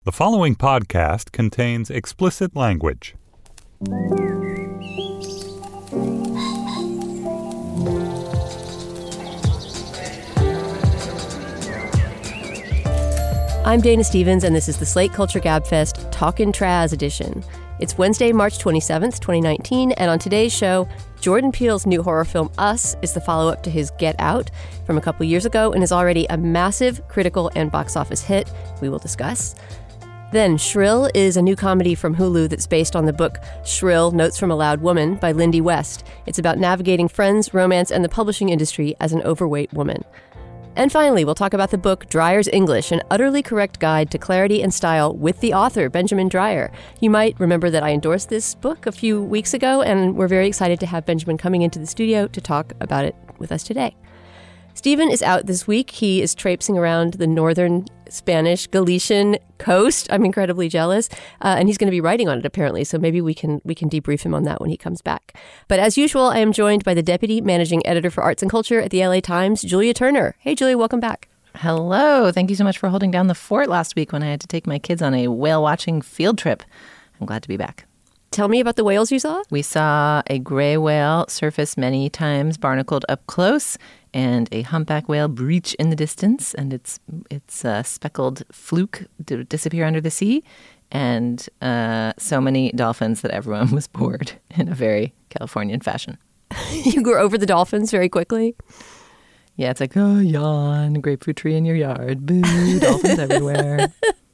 The following podcast contains explicit language. I'm Dana Stevens, and this is the Slate Culture Gabfest Talkin' Traz edition. It's Wednesday, March 27th, 2019, and on today's show, Jordan Peele's new horror film, Us, is the follow-up to his Get Out from a couple years ago and is already a massive critical and box office hit. We will discuss. Then, Shrill is a new comedy from Hulu that's based on the book Shrill, Notes from a Loud Woman by Lindy West. It's about navigating friends, romance, and the publishing industry as an overweight woman. And finally, we'll talk about the book Dreyer's English, an utterly correct guide to clarity and style with the author, Benjamin Dreyer. You might remember that I endorsed this book a few weeks ago, and we're very excited to have Benjamin coming into the studio to talk about it with us today. Stephen is out this week. He is traipsing around the northern Spanish Galician coast. I'm incredibly jealous. And he's going to be writing on it, apparently. So maybe we can debrief him on that when he comes back. But as usual, I am joined by the Deputy Managing Editor for Arts and Culture at the LA Times, Julia Turner. Hey, Julia, welcome back. Hello. Thank you so much for holding down the fort last week when I had to take my kids on a whale-watching field trip. I'm glad to be back. Tell me about the whales you saw. We saw a gray whale surface many times, barnacled up close, and a humpback whale breach in the distance, and its speckled fluke disappear under the sea, and so many dolphins that everyone was bored in a very Californian fashion. You grew over the dolphins very quickly? Yeah, it's like, oh, yawn, grapefruit tree in your yard, boo, dolphins everywhere.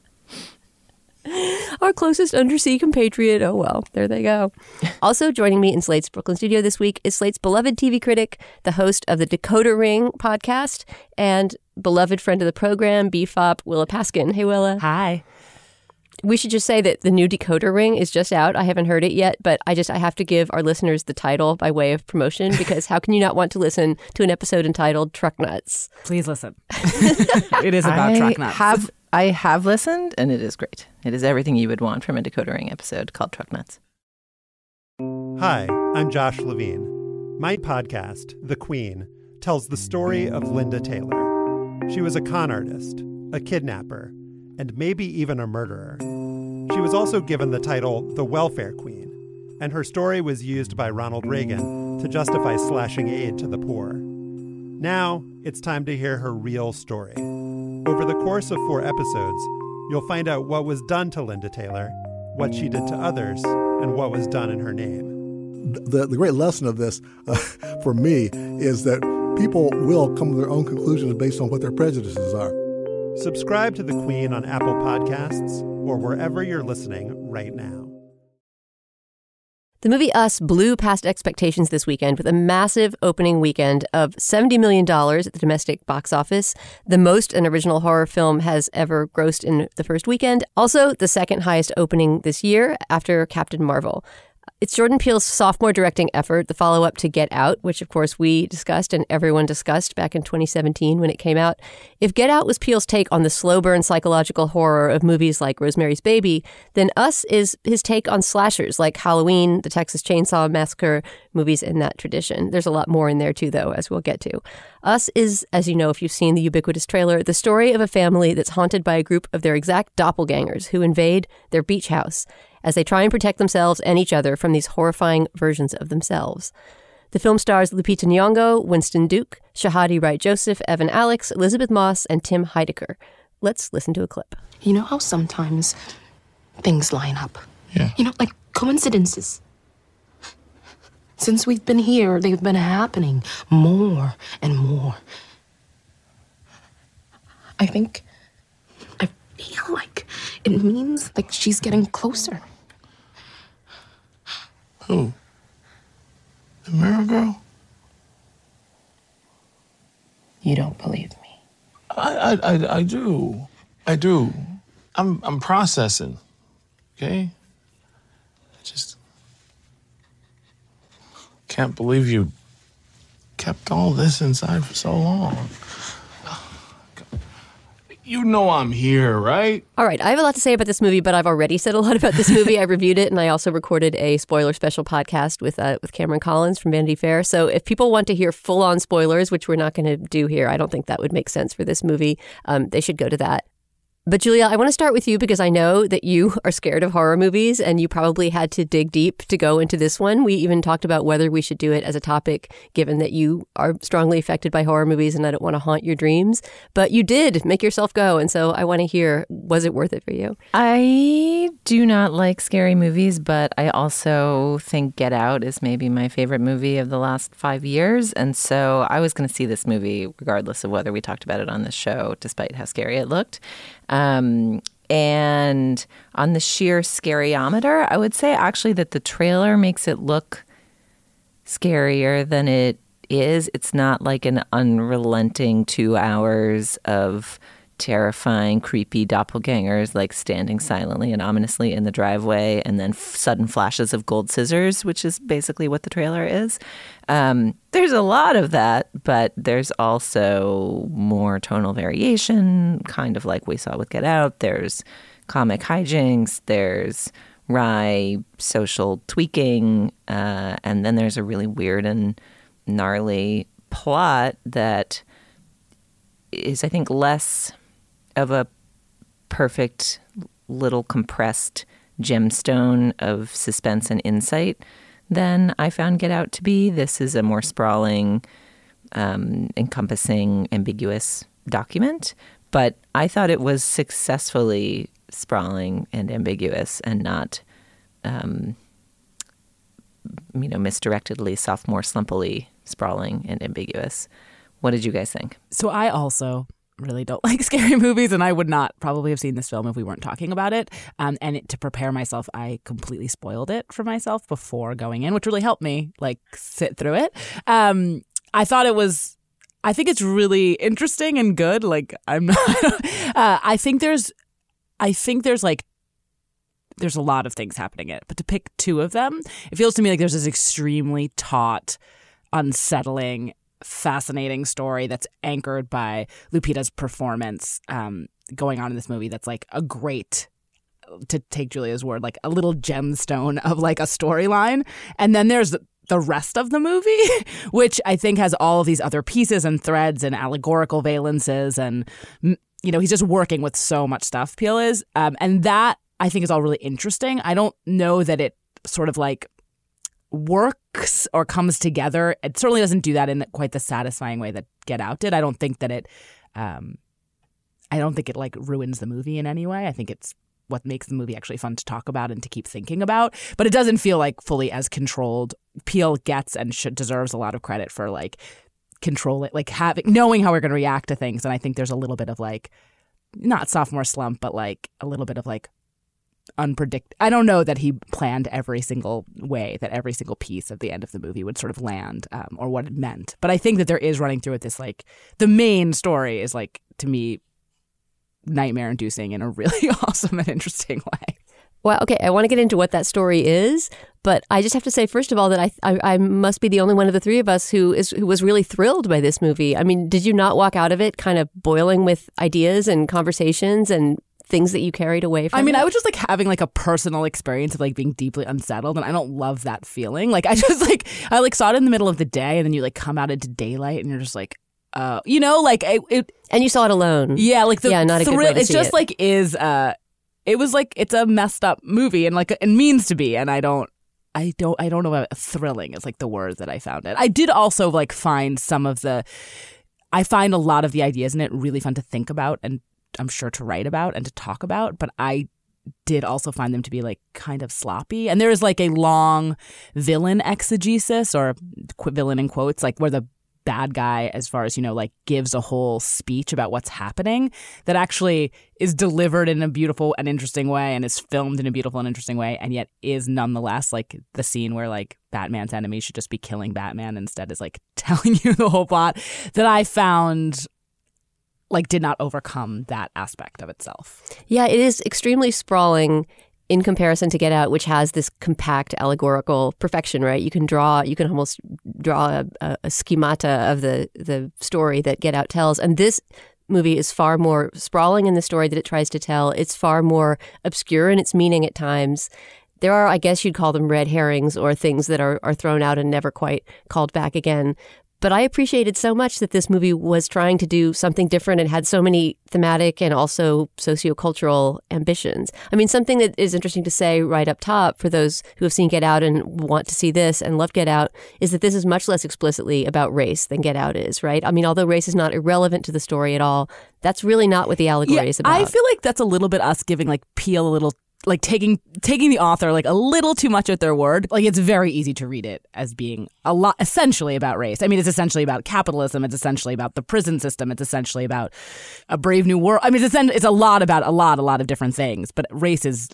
Our closest undersea compatriot. Oh, well, there they go. Also joining me in Slate's Brooklyn studio this week is Slate's beloved TV critic, the host of the Decoder Ring podcast, and beloved friend of the program, BFOP, Willa Paskin. Hey, Willa. Hi. We should just say that the new Decoder Ring is just out. I haven't heard it yet, but I have to give our listeners the title by way of promotion, because how can you not want to listen to an episode entitled Truck Nuts? Please listen. It is about truck nuts. I have listened, and it is great. It is everything you would want from a Decoder Ring episode called Truck Nuts. Hi, I'm Josh Levine. My podcast, The Queen, tells the story of Linda Taylor. She was a con artist, a kidnapper, and maybe even a murderer. She was also given the title the Welfare Queen, and her story was used by Ronald Reagan to justify slashing aid to the poor. Now, it's time to hear her real story. Over the course of 4 episodes, you'll find out what was done to Linda Taylor, what she did to others, and what was done in her name. The great lesson of this, for me, is that people will come to their own conclusions based on what their prejudices are. Subscribe to The Queen on Apple Podcasts or wherever you're listening right now. The movie Us blew past expectations this weekend with a massive opening weekend of $70 million at the domestic box office, the most an original horror film has ever grossed in the first weekend. Also, the second highest opening this year after Captain Marvel. It's Jordan Peele's sophomore directing effort, the follow-up to Get Out, which, of course, we discussed and everyone discussed back in 2017 when it came out. If Get Out was Peele's take on the slow-burn psychological horror of movies like Rosemary's Baby, then Us is his take on slashers like Halloween, the Texas Chainsaw Massacre, movies in that tradition. There's a lot more in there, too, though, as we'll get to. Us is, as you know if you've seen the ubiquitous trailer, the story of a family that's haunted by a group of their exact doppelgangers who invade their beach house as they try and protect themselves and each other from these horrifying versions of themselves. The film stars Lupita Nyong'o, Winston Duke, Shahadi Wright-Joseph, Evan Alex, Elizabeth Moss, and Tim Heidecker. Let's listen to a clip. You know how sometimes things line up? Yeah. You know, like coincidences. Since we've been here, they've been happening more and more. I feel like it means like she's getting closer. Who? The Mirror Girl? You don't believe me? I do. I do. I'm processing. Okay? I just can't believe you kept all this inside for so long. You know I'm here, right? All right, I have a lot to say about this movie, but I've already said a lot about this movie. I reviewed it, and I also recorded a spoiler special podcast with Cameron Collins from Vanity Fair. So if people want to hear full-on spoilers, which we're not going to do here, I don't think that would make sense for this movie, they should go to that. But Julia, I want to start with you because I know that you are scared of horror movies and you probably had to dig deep to go into this one. We even talked about whether we should do it as a topic, given that you are strongly affected by horror movies and I don't want to haunt your dreams. But you did make yourself go. And so I want to hear, was it worth it for you? I do not like scary movies, but I also think Get Out is maybe my favorite movie of the last 5 years. And so I was going to see this movie regardless of whether we talked about it on this show, despite how scary it looked. And on the sheer scariometer, I would say actually that the trailer makes it look scarier than it is. It's not like an unrelenting 2 hours of terrifying, creepy doppelgangers like standing silently and ominously in the driveway and then sudden flashes of gold scissors, which is basically what the trailer is. There's a lot of that, but there's also more tonal variation, kind of like we saw with Get Out. There's comic hijinks, there's wry social tweaking, and then there's a really weird and gnarly plot that is, I think, less of a perfect little compressed gemstone of suspense and insight than I found Get Out to be. This is a more sprawling, encompassing, ambiguous document. But I thought it was successfully sprawling and ambiguous and not, misdirectedly, sophomore slumpily sprawling and ambiguous. What did you guys think? So I also really don't like scary movies, and I would not probably have seen this film if we weren't talking about it. To prepare myself, I completely spoiled it for myself before going in, which really helped me sit through it. I think it's really interesting and good. I'm not. I think there's a lot of things happening in it, but to pick two of them, it feels to me like there's this extremely taut, unsettling, fascinating story that's anchored by Lupita's performance going on in this movie that's a great, to take Julia's word, a little gemstone of a storyline. And then there's the rest of the movie, which I think has all of these other pieces and threads and allegorical valences. And, he's just working with so much stuff, Peele is. And that I think is all really interesting. I don't know that it sort of works or comes together. It certainly doesn't do that in quite the satisfying way that Get Out did. I don't think that it ruins the movie in any way. I think it's what makes the movie actually fun to talk about and to keep thinking about. But it doesn't feel fully as controlled. Peele gets and deserves a lot of credit for controlling, knowing how we're going to react to things. And I think there's a little bit of not sophomore slump, but a little bit of I don't know that he planned every single way that every single piece of the end of the movie would sort of land or what it meant. But I think that there is running through it this the main story is to me nightmare inducing in a really awesome and interesting way. Well, okay, I want to get into what that story is, but I just have to say, first of all, that I must be the only one of the three of us who was really thrilled by this movie. I mean, did you not walk out of it kind of boiling with ideas and conversations and things that you carried away from it? I was just having a personal experience of being deeply unsettled, and I don't love that feeling. I just I saw it in the middle of the day, and then you come out into daylight, and you're just and you saw it alone. Yeah, not a good way to it's see just it. It was it's a messed up movie, and it means to be, and I don't know about thrilling is the word that I found it. I did also find I find a lot of the ideas in it really fun to think about, and I'm sure to write about and to talk about, but I did also find them to be kind of sloppy. And there is a long villain exegesis, or villain in quotes, where the bad guy, as far as gives a whole speech about what's happening that actually is delivered in a beautiful and interesting way and is filmed in a beautiful and interesting way, and yet is nonetheless the scene where Batman's enemies should just be killing Batman instead is telling you the whole plot, that I found did not overcome that aspect of itself. Yeah, it is extremely sprawling in comparison to Get Out, which has this compact allegorical perfection, right? You can almost draw a schemata of the story that Get Out tells. And this movie is far more sprawling in the story that it tries to tell. It's far more obscure in its meaning at times. There are, I guess you'd call them red herrings, or things that are thrown out and never quite called back again. But I appreciated so much that this movie was trying to do something different and had so many thematic and also sociocultural ambitions. I mean, something that is interesting to say right up top for those who have seen Get Out and want to see this and love Get Out is that this is much less explicitly about race than Get Out is, right? I mean, although race is not irrelevant to the story at all, that's really not what the allegory is about. I feel like that's a little bit us giving like Peele a little, like taking the author like a little too much at their word. Like it's very easy to read it as being a lot essentially about race. I mean, it's essentially about capitalism. It's essentially about the prison system. It's essentially about a brave new world. I mean, it's a lot about a lot of different things. But race is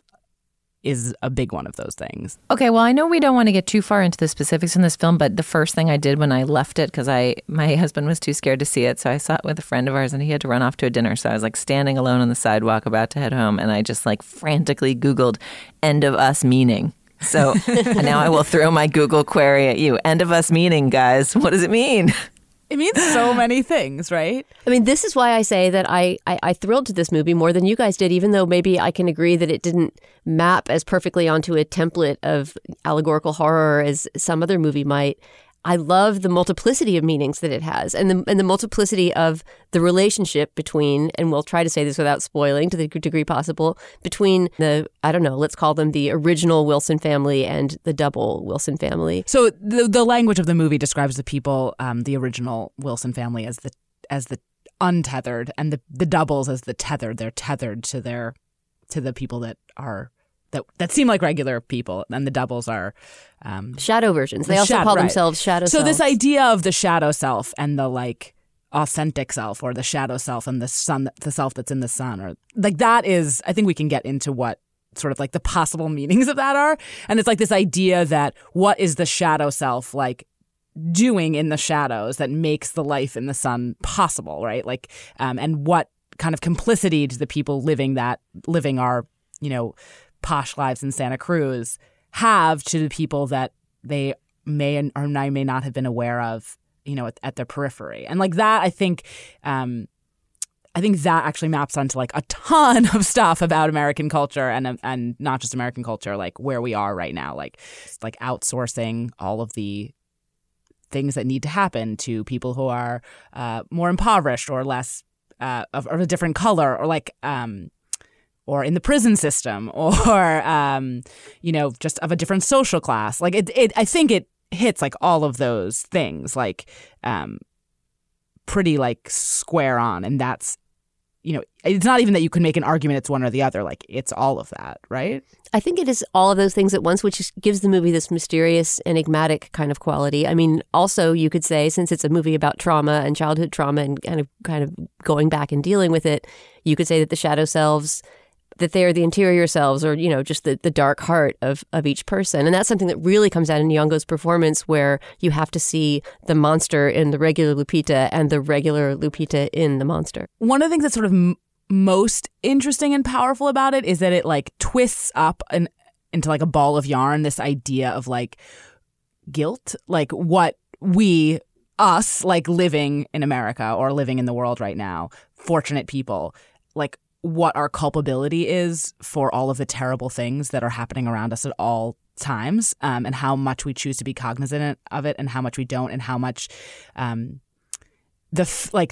a big one of those things. Okay, well, I know we don't want to get too far into the specifics in this film, but the first thing I did when I left it, because my husband was too scared to see it, so I saw it with a friend of ours, and he had to run off to a dinner, so I was like standing alone on the sidewalk about to head home, and I just like frantically Googled "end of us" meaning. So now I will throw my Google query at you. "End of us" meaning, guys. What does it mean? It means so many things, right? I mean, this is why I say that I thrilled to this movie more than you guys did, even though maybe I can agree that it didn't map as perfectly onto a template of allegorical horror as some other movie might. I love the multiplicity of meanings that it has and the multiplicity of the relationship between, and we'll try to say this without spoiling to the degree possible, between the, I don't know, let's call them the original Wilson family and the double Wilson family. So the language of the movie describes the people, the original Wilson family as the untethered and the doubles as the tethered. They're tethered to the people that are that seem like regular people, and the doubles are shadow versions. They also call themselves shadow selves. So this idea of the shadow self and the like authentic self, or the shadow self and the self that's in the sun, or like that is, I think we can get into what sort of like the possible meanings of that are. And it's like this idea that what is the shadow self like doing in the shadows that makes the life in the sun possible, right? Like, and what kind of complicity do the people living our, posh lives in Santa Cruz have to the people that they may or may not have been aware of, at their periphery. And like that, I think that actually maps onto like a ton of stuff about American culture and not just American culture, like where we are right now, like outsourcing all of the things that need to happen to people who are more impoverished or less of a different color, or like or in the prison system, or just of a different social class. Like I think it hits like all of those things, like pretty like square on. And that's, it's not even that you can make an argument it's one or the other. Like it's all of that, right? I think it is all of those things at once, which gives the movie this mysterious, enigmatic kind of quality. I mean, also you could say, since it's a movie about trauma and childhood trauma and kind of going back and dealing with it, you could say that the shadow selves, that they are the interior selves, or, just the dark heart of each person. And that's something that really comes out in Nyong'o's performance, where you have to see the monster in the regular Lupita and the regular Lupita in the monster. One of the things that's sort of most interesting and powerful about it is that it like twists up into like a ball of yarn this idea of like guilt, like what us like living in America or living in the world right now, fortunate people, like what our culpability is for all of the terrible things that are happening around us at all times, and how much we choose to be cognizant of it and how much we don't, and how much the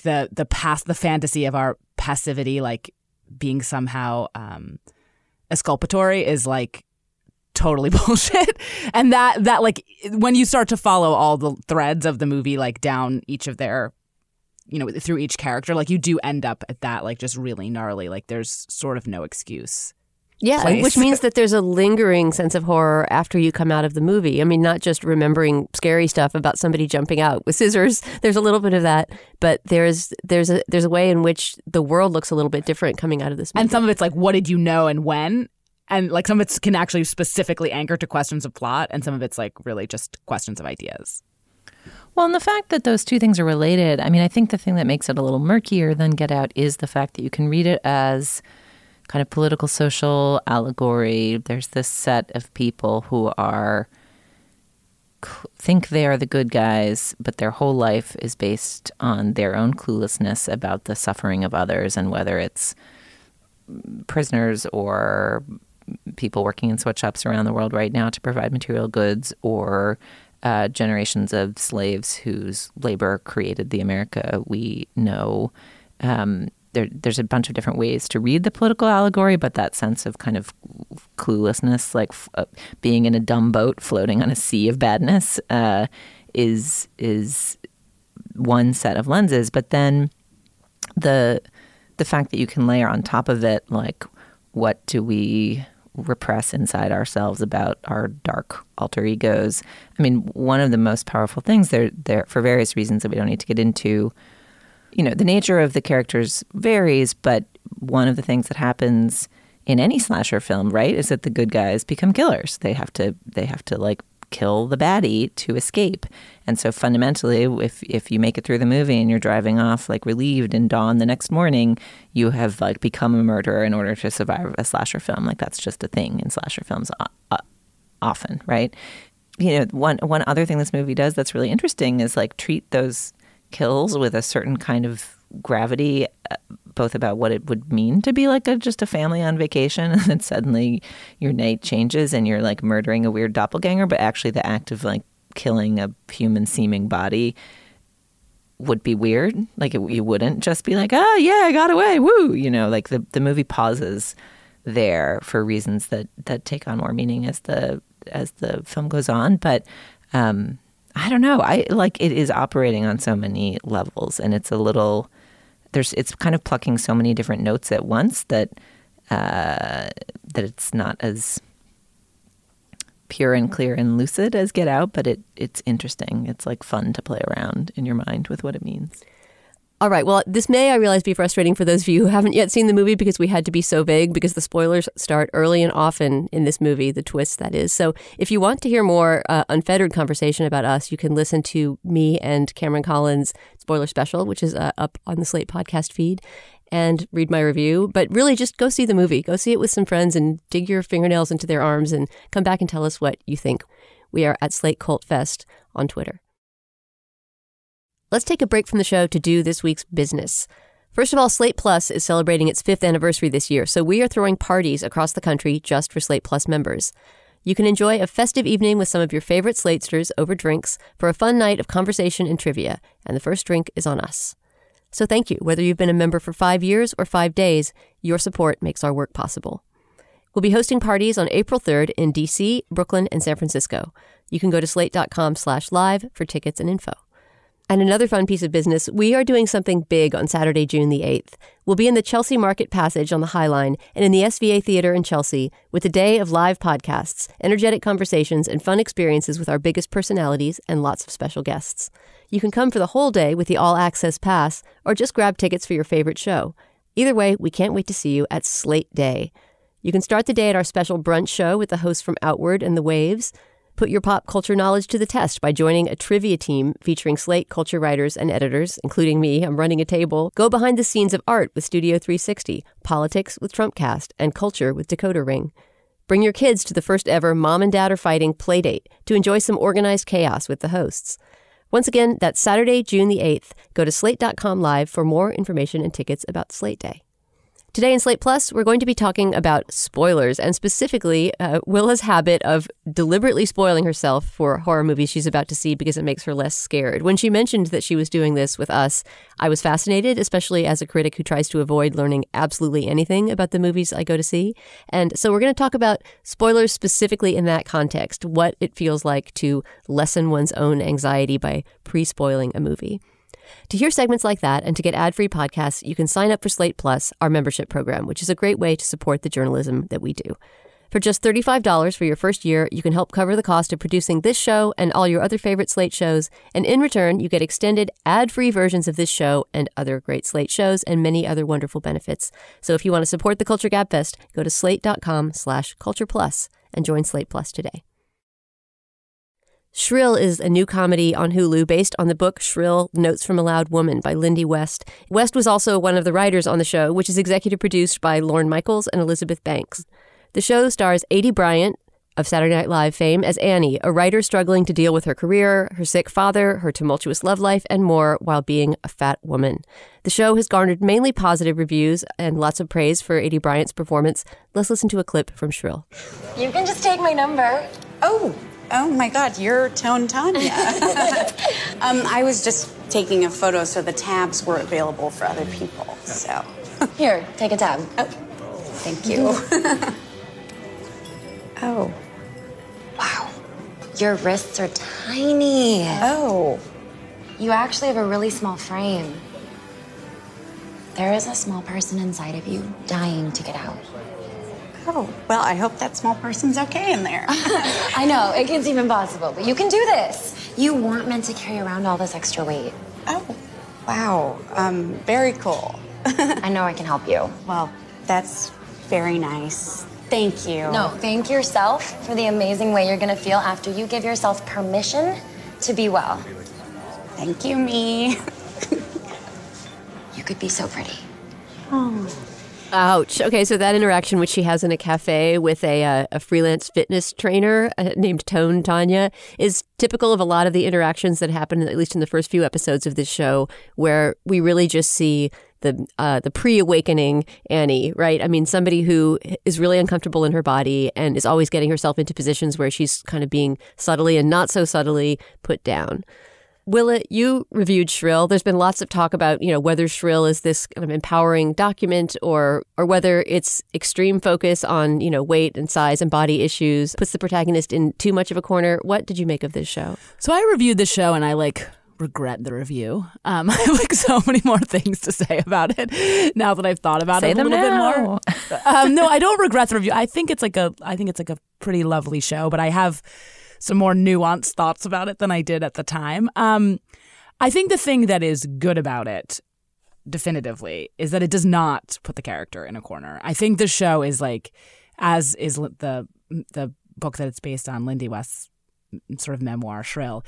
fantasy of our passivity, like being somehow exculpatory, is like totally bullshit. And that like when you start to follow all the threads of the movie, like down each of their, through each character, like you do end up at that like just really gnarly, like there's sort of no excuse. Yeah, place. Which means that there's a lingering sense of horror after you come out of the movie. I mean, not just remembering scary stuff about somebody jumping out with scissors. There's a little bit of that, but there's a way in which the world looks a little bit different coming out of this movie. And some of it's like, what did you know and when? And like some of it can actually specifically anchor to questions of plot, and some of it's like really just questions of ideas. Well, and the fact that those two things are related, I mean, I think the thing that makes it a little murkier than Get Out is the fact that you can read it as kind of political, social allegory. There's this set of people who think they are the good guys, but their whole life is based on their own cluelessness about the suffering of others, and whether it's prisoners or people working in sweatshops around the world right now to provide material goods, or generations of slaves whose labor created the America we know. There's a bunch of different ways to read the political allegory, but that sense of kind of cluelessness, like being in a dumb boat floating on a sea of badness, is one set of lenses. But then the fact that you can layer on top of it, like, what do we repress inside ourselves about our dark alter egos? I mean, one of the most powerful things, there for various reasons that we don't need to get into, the nature of the characters varies, but one of the things that happens in any slasher film, right, is that the good guys become killers. They have to like kill the baddie to escape. And so fundamentally, if you make it through the movie and you're driving off like relieved in dawn the next morning, you have like become a murderer in order to survive a slasher film. Like, that's just a thing in slasher films often, right? One other thing this movie does that's really interesting is like treat those kills with a certain kind of gravity, both about what it would mean to be like just a family on vacation, and then suddenly your night changes and you're like murdering a weird doppelganger, but actually the act of like killing a human seeming body would be weird. Like, you wouldn't just be like, oh yeah, I got away, woo. Like the movie pauses there for reasons that take on more meaning as the film goes on. But I don't know. It is operating on so many levels, and it's it's kind of plucking so many different notes at once that it's not as pure and clear and lucid as Get Out, but it's interesting. It's like fun to play around in your mind with what it means. All right. Well, this may, I realize, be frustrating for those of you who haven't yet seen the movie because we had to be so vague because the spoilers start early and often in this movie, the twist, that is. So if you want to hear more unfettered conversation about us, you can listen to me and Cameron Collins' spoiler special, which is up on the Slate podcast feed, and read my review. But really, just go see the movie. Go see it with some friends and dig your fingernails into their arms and come back and tell us what you think. We are at Slate Cult Fest on Twitter. Let's take a break from the show to do this week's business. First of all, Slate Plus is celebrating its 5th anniversary this year, so we are throwing parties across the country just for Slate Plus members. You can enjoy a festive evening with some of your favorite Slatesters over drinks for a fun night of conversation and trivia, and the first drink is on us. So thank you. Whether you've been a member for 5 years or 5 days, your support makes our work possible. We'll be hosting parties on April 3rd in D.C., Brooklyn, and San Francisco. You can go to slate.com/live for tickets and info. And another fun piece of business, we are doing something big on Saturday, June the 8th. We'll be in the Chelsea Market Passage on the High Line and in the SVA Theater in Chelsea with a day of live podcasts, energetic conversations, and fun experiences with our biggest personalities and lots of special guests. You can come for the whole day with the all-access pass or just grab tickets for your favorite show. Either way, we can't wait to see you at Slate Day. You can start the day at our special brunch show with the hosts from Outward and The Waves. Put your pop culture knowledge to the test by joining a trivia team featuring Slate culture writers and editors, including me. I'm running a table. Go behind the scenes of art with Studio 360, politics with Trumpcast, and culture with Decoder Ring. Bring your kids to the first ever Mom and Dad Are Fighting Playdate to enjoy some organized chaos with the hosts. Once again, that's Saturday, June the 8th. Go to slate.com/live for more information and tickets about Slate Day. Today in Slate Plus, we're going to be talking about spoilers, and specifically Willa's habit of deliberately spoiling herself for horror movies she's about to see because it makes her less scared. When she mentioned that she was doing this with us, I was fascinated, especially as a critic who tries to avoid learning absolutely anything about the movies I go to see. And so we're going to talk about spoilers specifically in that context, what it feels like to lessen one's own anxiety by pre-spoiling a movie. To hear segments like that and to get ad-free podcasts, you can sign up for Slate Plus, our membership program, which is a great way to support the journalism that we do. For just $35 for your first year, you can help cover the cost of producing this show and all your other favorite Slate shows, and in return, you get extended ad-free versions of this show and other great Slate shows and many other wonderful benefits. So if you want to support the Culture Gabfest, go to slate.com/cultureplus and join Slate Plus today. Shrill is a new comedy on Hulu based on the book Shrill, Notes from a Loud Woman by Lindy West. West was also one of the writers on the show, which is executive produced by Lorne Michaels and Elizabeth Banks. The show stars Aidy Bryant of Saturday Night Live fame as Annie, a writer struggling to deal with her career, her sick father, her tumultuous love life, and more while being a fat woman. The show has garnered mainly positive reviews and lots of praise for Aidy Bryant's performance. Let's listen to a clip from Shrill. You can just take my number. Oh. Oh my God, you're Tone Tanya. I was just taking a photo so the tabs were available for other people, so. Here, take a tab. Oh, thank you. Oh. Wow. Your wrists are tiny. Oh. You actually have a really small frame. There is a small person inside of you dying to get out. Oh, well, I hope that small person's okay in there. I know, it gets even possible, but you can do this. You weren't meant to carry around all this extra weight. Oh, wow. Very cool. I know I can help you. Well, that's very nice. Thank you. No, thank yourself for the amazing way you're gonna feel after you give yourself permission to be well. Thank you, me. You could be so pretty. Oh. Ouch. Okay, so that interaction which she has in a cafe with a freelance fitness trainer named Tone Tanya is typical of a lot of the interactions that happen, at least in the first few episodes of this show, where we really just see the pre-awakening Annie, right? I mean, somebody who is really uncomfortable in her body and is always getting herself into positions where she's kind of being subtly and not so subtly put down. Willa, you reviewed Shrill. There's been lots of talk about, whether Shrill is this kind of empowering document or whether its extreme focus on, weight and size and body issues puts the protagonist in too much of a corner. What did you make of this show? So I reviewed the show and I regret the review. I have so many more things to say about it now that I've thought about it a little bit more. No, I don't regret the review. I think it's like a pretty lovely show, but I have some more nuanced thoughts about it than I did at the time. I think the thing that is good about it, definitively, is that it does not put the character in a corner. I think the show is as is the book that it's based on, Lindy West's sort of memoir, Shrill.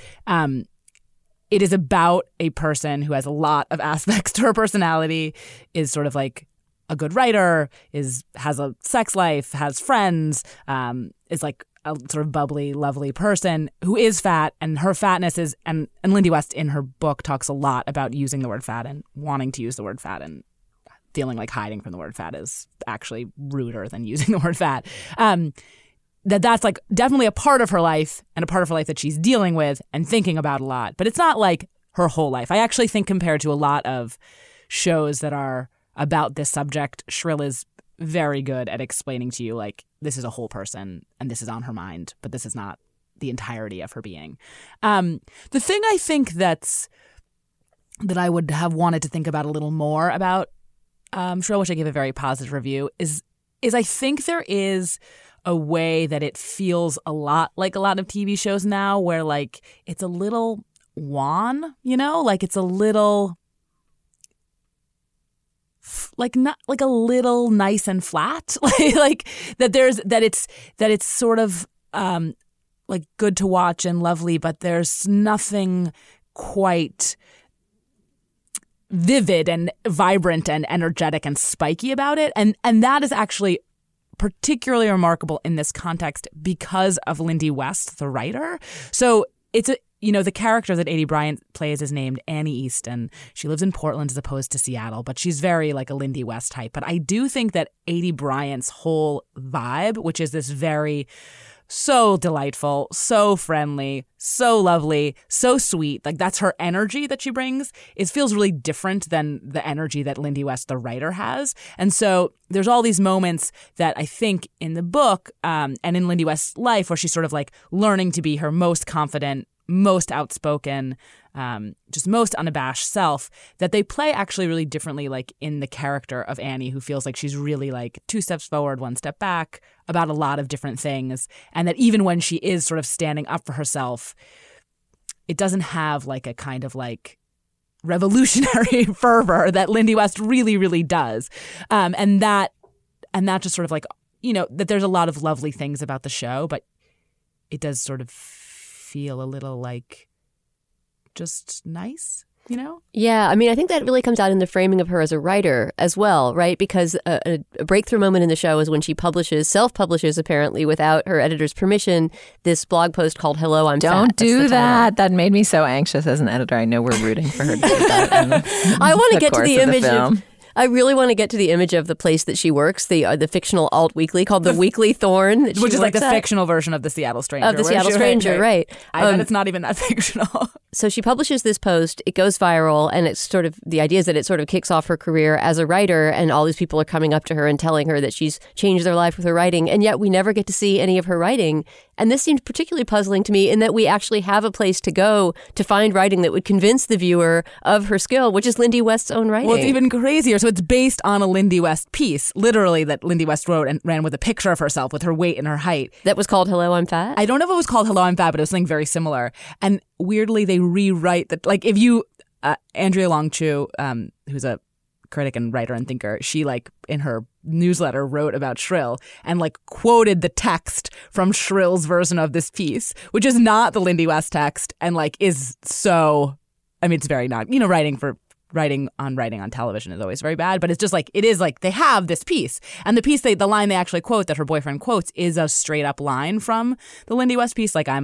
It is about a person who has a lot of aspects to her personality, is sort of like a good writer, has a sex life, has friends, is like a sort of bubbly, lovely person who is fat, and her fatness is, and Lindy West in her book talks a lot about using the word fat and wanting to use the word fat and feeling like hiding from the word fat is actually ruder than using the word fat. That's like definitely a part of her life and a part of her life that she's dealing with and thinking about a lot, but it's not like her whole life. I actually think compared to a lot of shows that are about this subject, Shrill is very good at explaining to you, like, this is a whole person and this is on her mind, but this is not the entirety of her being. The thing I think that I would have wanted to think about a little more about Shrill, which I gave a very positive review, is I think there is a way that it feels a lot like a lot of TV shows now where, like, it's a little wan, like it's a little not like a little nice and flat, like it's sort of like good to watch and lovely, but there's nothing quite vivid and vibrant and energetic and spiky about it, and that is actually particularly remarkable in this context because of Lindy West, the writer. So it's the character that Aidy Bryant plays is named Annie Easton. She lives in Portland as opposed to Seattle, but she's very like a Lindy West type. But I do think that Aidy Bryant's whole vibe, which is this very so delightful, so friendly, so lovely, so sweet, like that's her energy that she brings, it feels really different than the energy that Lindy West, the writer, has. And so there's all these moments that I think in the book and in Lindy West's life where she's sort of like learning to be her most confident, most outspoken, just most unabashed self, that they play actually really differently, like in the character of Annie, who feels like she's really like 2 steps forward, 1 step back about a lot of different things. And that even when she is sort of standing up for herself, it doesn't have like a kind of like revolutionary fervor that Lindy West really, really does. And that just sort of like, that there's a lot of lovely things about the show, but it does sort of feel a little like just nice, Yeah, I mean, I think that really comes out in the framing of her as a writer as well, right? Because a breakthrough moment in the show is when she self-publishes apparently without her editor's permission, this blog post called "Hello, I'm Fat." Don't do that. That made me so anxious as an editor. I know we're rooting for her to do that. I want to get to the image of I really want to get to the image of the place that she works, the fictional alt weekly called the Weekly Thorn, which is like the fictional version of the Seattle Stranger. Of the Seattle Stranger, right. I bet it's not even that fictional. So she publishes this post, it goes viral, and it's sort of, the idea is that it sort of kicks off her career as a writer, and all these people are coming up to her and telling her that she's changed their life with her writing, and yet we never get to see any of her writing. And this seemed particularly puzzling to me in that we actually have a place to go to find writing that would convince the viewer of her skill, which is Lindy West's own writing. Well, it's even crazier. So it's based on a Lindy West piece, literally, that Lindy West wrote and ran with a picture of herself with her weight and her height. That was called Hello, I'm Fat? I don't know if it was called Hello, I'm Fat, but it was something very similar. And weirdly, they rewrite that. Like, if you, Andrea Long Chu, who's a critic and writer and thinker, she like in her newsletter wrote about Shrill and like quoted the text from Shrill's version of this piece, which is not the Lindy West text and like is so, I mean, it's very not, writing on television is always very bad, but it's just like, it is like they have this piece, and the piece, the line they actually quote that her boyfriend quotes is a straight up line from the Lindy West piece. Like,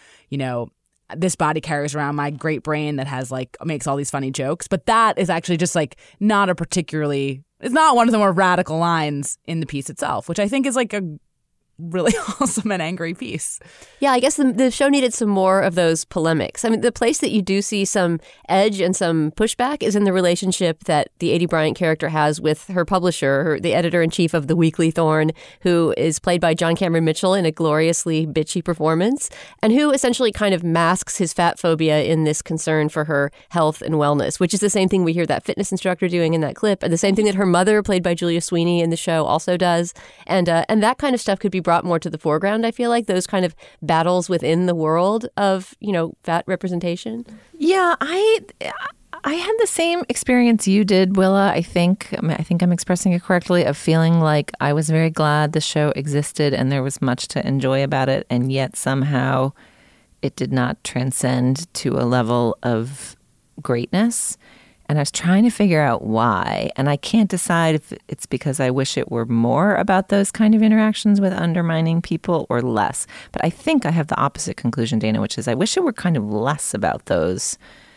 this body carries around my great brain that has like makes all these funny jokes. But that is actually just like not a particularly, it's not one of the more radical lines in the piece itself, which I think is like a really awesome and angry piece. Yeah, I guess the show needed some more of those polemics. I mean, the place that you do see some edge and some pushback is in the relationship that the Aidy Bryant character has with her publisher, the editor-in-chief of The Weekly Thorn, who is played by John Cameron Mitchell in a gloriously bitchy performance, and who essentially kind of masks his fat phobia in this concern for her health and wellness, which is the same thing we hear that fitness instructor doing in that clip, and the same thing that her mother, played by Julia Sweeney in the show, also does. And that kind of stuff could be brought more to the foreground, I feel like, those kind of battles within the world of, fat representation. Yeah, I had the same experience you did, Willa. I think I'm expressing it correctly, of feeling like I was very glad the show existed and there was much to enjoy about it, and yet somehow it did not transcend to a level of greatness. And I was trying to figure out why. And I can't decide if it's because I wish it were more about those kind of interactions with undermining people or less. But I think I have the opposite conclusion, Dana, which is I wish it were kind of less about those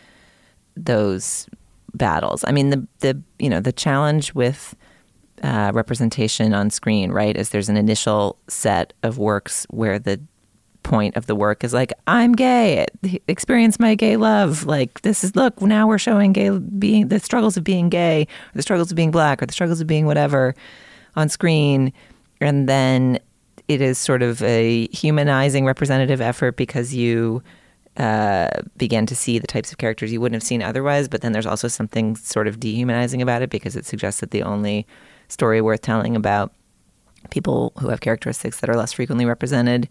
battles. I mean, the challenge with representation on screen, right, is there's an initial set of works where the point of the work is like, I'm gay, experience my gay love, like this is, look, now we're showing being the struggles of being gay, or the struggles of being black, or the struggles of being whatever on screen. And then it is sort of a humanizing representative effort because you begin to see the types of characters you wouldn't have seen otherwise. But then there's also something sort of dehumanizing about it because it suggests that the only story worth telling about people who have characteristics that are less frequently represented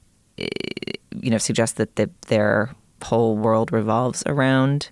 suggests that their whole world revolves around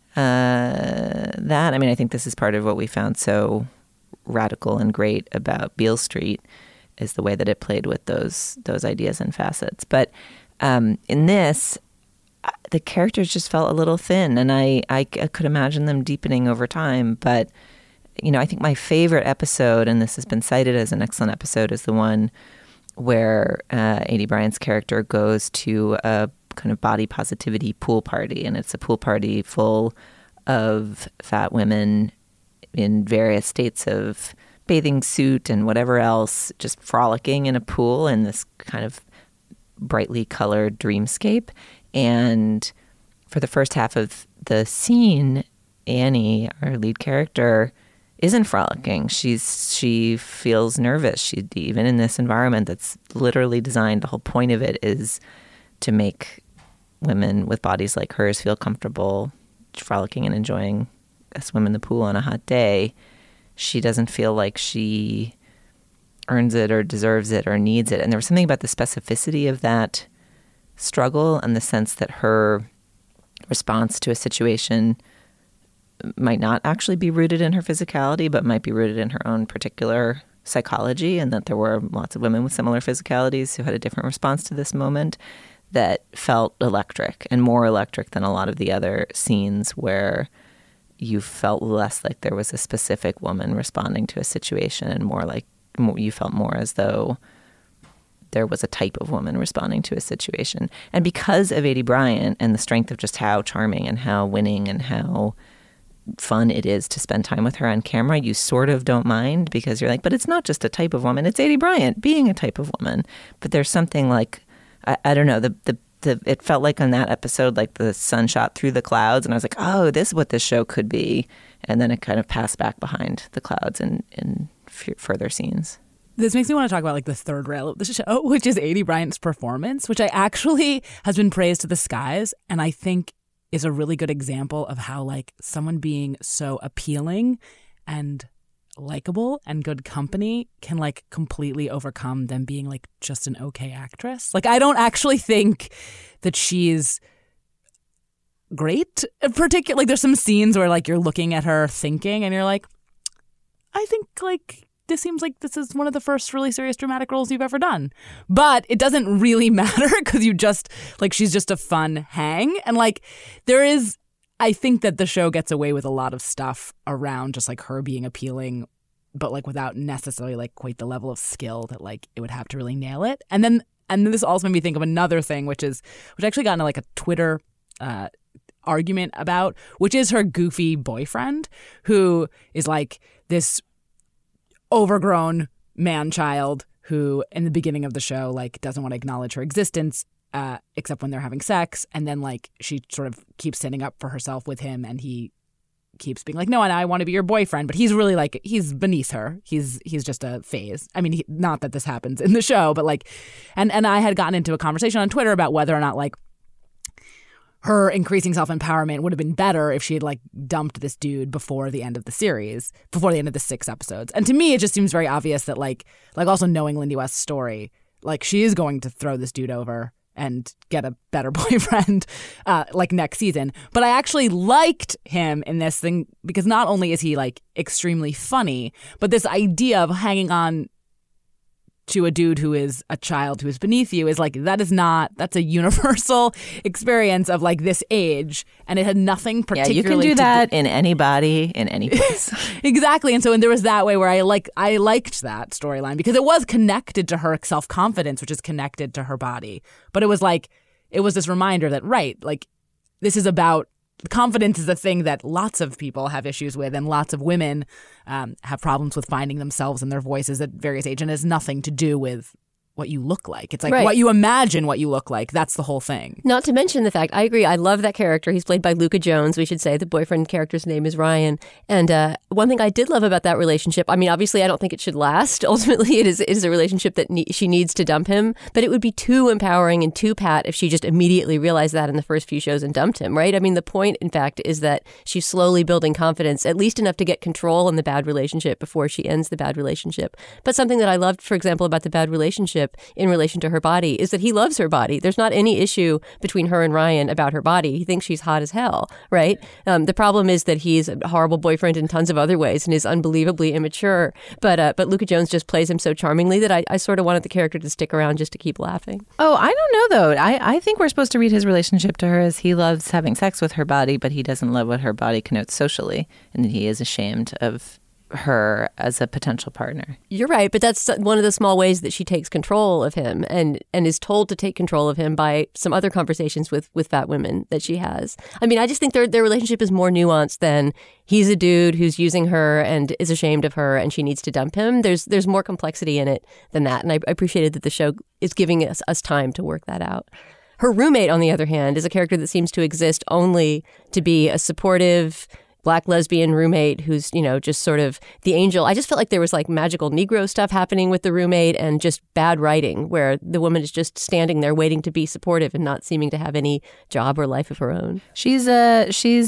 that. I mean, I think this is part of what we found so radical and great about Beale Street is the way that it played with those ideas and facets. But in this, the characters just felt a little thin, and I could imagine them deepening over time. But, I think my favorite episode, and this has been cited as an excellent episode, is the one where Aidy Bryant's character goes to a kind of body positivity pool party, and it's a pool party full of fat women in various states of bathing suit and whatever else, just frolicking in a pool in this kind of brightly colored dreamscape. And for the first half of the scene, Annie, our lead character, isn't frolicking. She feels nervous. She, even in this environment that's literally designed, the whole point of it is to make women with bodies like hers feel comfortable frolicking and enjoying a swim in the pool on a hot day. She doesn't feel like she earns it or deserves it or needs it. And there was something about the specificity of that struggle and the sense that her response to a situation might not actually be rooted in her physicality, but might be rooted in her own particular psychology, and that there were lots of women with similar physicalities who had a different response to this moment that felt electric, and more electric than a lot of the other scenes where you felt less like there was a specific woman responding to a situation and more like you felt more as though there was a type of woman responding to a situation. And because of Aidy Bryant and the strength of just how charming and how winning and how fun it is to spend time with her on camera, you sort of don't mind because you're like, but it's not just a type of woman. It's Aidy Bryant being a type of woman. But there's something like, I don't know, it felt like on that episode, like the sun shot through the clouds, and I was like, oh, this is what this show could be. And then it kind of passed back behind the clouds in further scenes. This makes me want to talk about like the third rail of the show, which is Aidy Bryant's performance, which I actually has been praised to the skies, and I think is a really good example of how like someone being so appealing and likable and good company can like completely overcome them being like just an okay actress. Like I don't actually think that she's great. Particularly, like there's some scenes where like you're looking at her thinking and you're like, I think like this seems like this is one of the first really serious dramatic roles you've ever done. But it doesn't really matter because you just like she's just a fun hang. And like there is, I think that the show gets away with a lot of stuff around just like her being appealing, but like without necessarily like quite the level of skill that like it would have to really nail it. And then this also made me think of another thing, which I actually got into like a Twitter argument about, which is her goofy boyfriend, who is like this overgrown man-child who in the beginning of the show like doesn't want to acknowledge her existence except when they're having sex, and then like she sort of keeps standing up for herself with him, and he keeps being like, no, and I want to be your boyfriend, but he's really like, he's beneath her. He's just a phase. I mean, not that this happens in the show, but like, and I had gotten into a conversation on Twitter about whether or not like her increasing self-empowerment would have been better if she had like dumped this dude before the end of the series, before the end of the 6 episodes. And to me, it just seems very obvious that like also knowing Lindy West's story, like she is going to throw this dude over and get a better boyfriend like next season. But I actually liked him in this thing because not only is he like extremely funny, but this idea of hanging on to a dude who is a child who is beneath you is like, that's a universal experience of like this age, and it had nothing particularly. Yeah, you can do that in any body, in any place. Exactly. And there was that way where I liked that storyline because it was connected to her self-confidence, which is connected to her body. But it was this reminder that, right, like this is about confidence is a thing that lots of people have issues with, and lots of women have problems with finding themselves and their voices at various ages, and it has nothing to do with what you look like. It's like what you imagine what you look like. That's the whole thing. Not to mention the fact, I agree, I love that character. He's played by Luka Jones, we should say. The boyfriend character's name is Ryan. And one thing I did love about that relationship, I mean, obviously I don't think it should last. Ultimately, it is a relationship that she needs to dump him. But it would be too empowering and too pat if she just immediately realized that in the first few shows and dumped him, right? I mean, the point, in fact, is that she's slowly building confidence, at least enough to get control in the bad relationship before she ends the bad relationship. But something that I loved, for example, about the bad relationship in relation to her body is that he loves her body. There's not any issue between her and Ryan about her body. He thinks she's hot as hell, right? The problem is that he's a horrible boyfriend in tons of other ways and is unbelievably immature. But Luka Jones just plays him so charmingly that I sort of wanted the character to stick around just to keep laughing. Oh, I don't know, though. I think we're supposed to read his relationship to her as he loves having sex with her body, but he doesn't love what her body connotes socially, and that he is ashamed of her as a potential partner. You're right, but that's one of the small ways that she takes control of him and is told to take control of him by some other conversations with fat women that she has. I mean, I just think their relationship is more nuanced than he's a dude who's using her and is ashamed of her and she needs to dump him. There's more complexity in it than that, and I appreciated that the show is giving us time to work that out. Her roommate, on the other hand, is a character that seems to exist only to be a supportive Black lesbian roommate who's, just sort of the angel. I just felt like there was like magical Negro stuff happening with the roommate and just bad writing where the woman is just standing there waiting to be supportive and not seeming to have any job or life of her own. She's a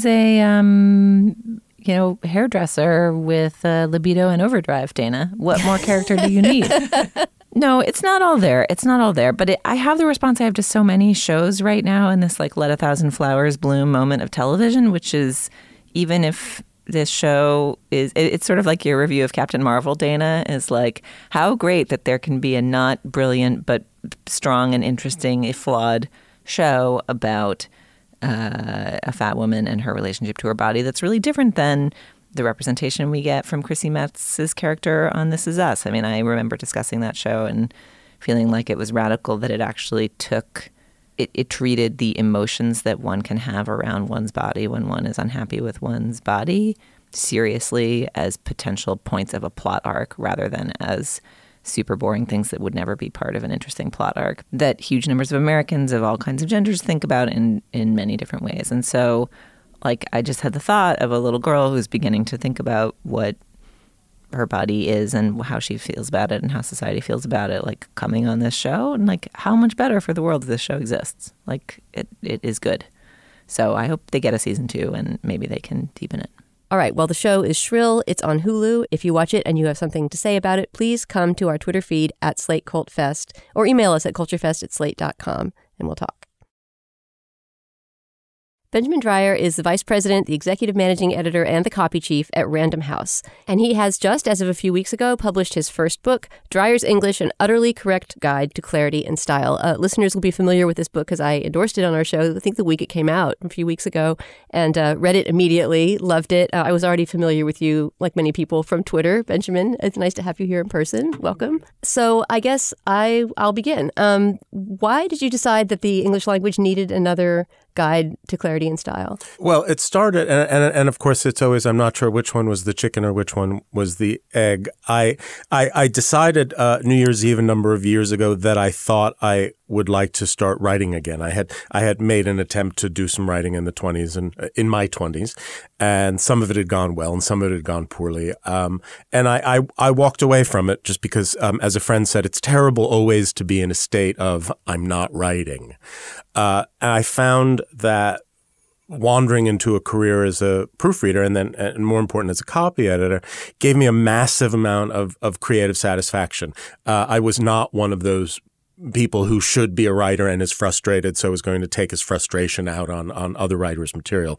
hairdresser with libido and overdrive, Dana. What more character do you need? No, it's not all there. It's not all there. But I have the response I have to so many shows right now in this like let a thousand flowers bloom moment of television, which is even if this show it's sort of like your review of Captain Marvel, Dana, is like how great that there can be a not brilliant but strong and interesting, if flawed, show about a fat woman and her relationship to her body that's really different than the representation we get from Chrissy Metz's character on This Is Us. I mean, I remember discussing that show and feeling like it was radical that it actually took it treated the emotions that one can have around one's body when one is unhappy with one's body seriously as potential points of a plot arc rather than as super boring things that would never be part of an interesting plot arc that huge numbers of Americans of all kinds of genders think about in many different ways. And so, like, I just had the thought of a little girl who's beginning to think about what her body is and how she feels about it and how society feels about it, like, coming on this show, and like how much better for the world this show exists. Like, it is good. So I hope they get a season 2 and maybe they can deepen it. All right, well, the show is Shrill. It's on Hulu. If you watch it and you have something to say about it, please come to our Twitter feed at SlateCultFest or email us at culturefest@slate.com and we'll talk. Benjamin Dreyer is the vice president, the executive managing editor, and the copy chief at Random House. And he has just, as of a few weeks ago, published his first book, Dreyer's English, An Utterly Correct Guide to Clarity and Style. Listeners will be familiar with this book because I endorsed it on our show, I think the week it came out, a few weeks ago, and read it immediately, loved it. I was already familiar with you, like many people, from Twitter. Benjamin, it's nice to have you here in person. Welcome. So I guess I'll begin. Why did you decide that the English language needed another guide to clarity and style? Well, it started, and of course, it's always, I'm not sure which one was the chicken or which one was the egg. I decided New Year's Eve a number of years ago that I thought I would like to start writing again. I had made an attempt to do some writing in the 20s and in my 20s, and some of it had gone well and some of it had gone poorly. And I walked away from it just because, as a friend said, it's terrible always to be in a state of I'm not writing. And I found that wandering into a career as a proofreader and more important as a copy editor gave me a massive amount of creative satisfaction. I was not one of those people who should be a writer and is frustrated, so is going to take his frustration out on other writers' material.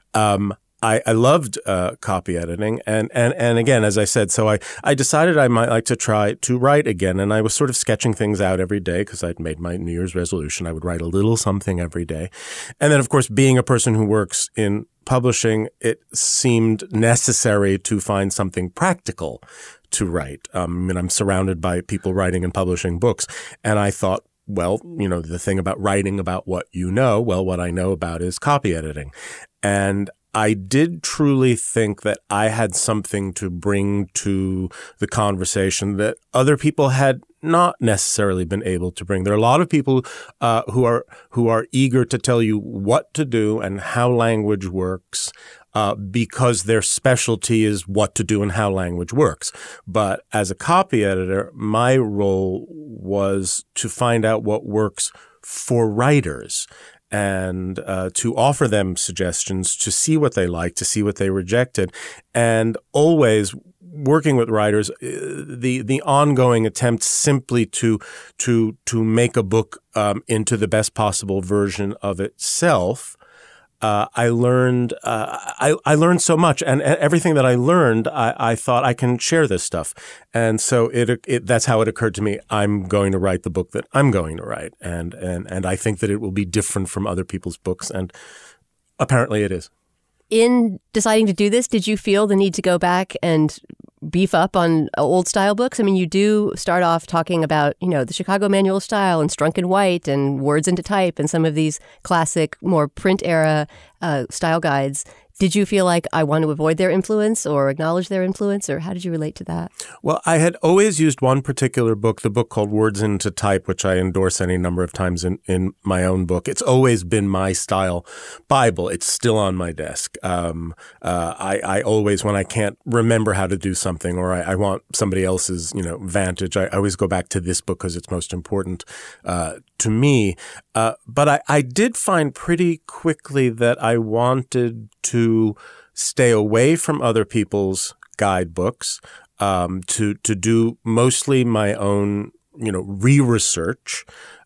I loved copy editing, and again, as I said, so I decided I might like to try to write again, and I was sort of sketching things out every day because I'd made my New Year's resolution. I would write a little something every day. And then, of course, being a person who works in publishing, it seemed necessary to find something practical to write. I mean, I'm surrounded by people writing and publishing books, and I thought, well, you know, the thing about writing about what you know, well, what I know about is copy editing. And I did truly think that I had something to bring to the conversation that other people had not necessarily been able to bring. There are a lot of people who are eager to tell you what to do and how language works because their specialty is what to do and how language works. But as a copy editor, my role was to find out what works for writers and to offer them suggestions, to see what they liked, to see what they rejected. And always working with writers, the ongoing attempt simply to make a book into the best possible version of itself. I learned so much, and everything that I learned, I thought I can share this stuff. And so that's how it occurred to me. I'm going to write the book that I'm going to write. And I think that it will be different from other people's books. And apparently it is. In deciding to do this, did you feel the need to go back and beef up on old style books? I mean, you do start off talking about, you know, the Chicago Manual of Style and Strunk and White and Words into Type and some of these classic, more print era style guides. Did you feel like I want to avoid their influence or acknowledge their influence, or how did you relate to that? Well, I had always used one particular book, the book called Words into Type, which I endorse any number of times in my own book. It's always been my style Bible. It's still on my desk. I always, when I can't remember how to do something or I want somebody else's, vantage, I always go back to this book because it's most important to me. But I did find pretty quickly that I wanted to stay away from other people's guidebooks, to do mostly my own, re-research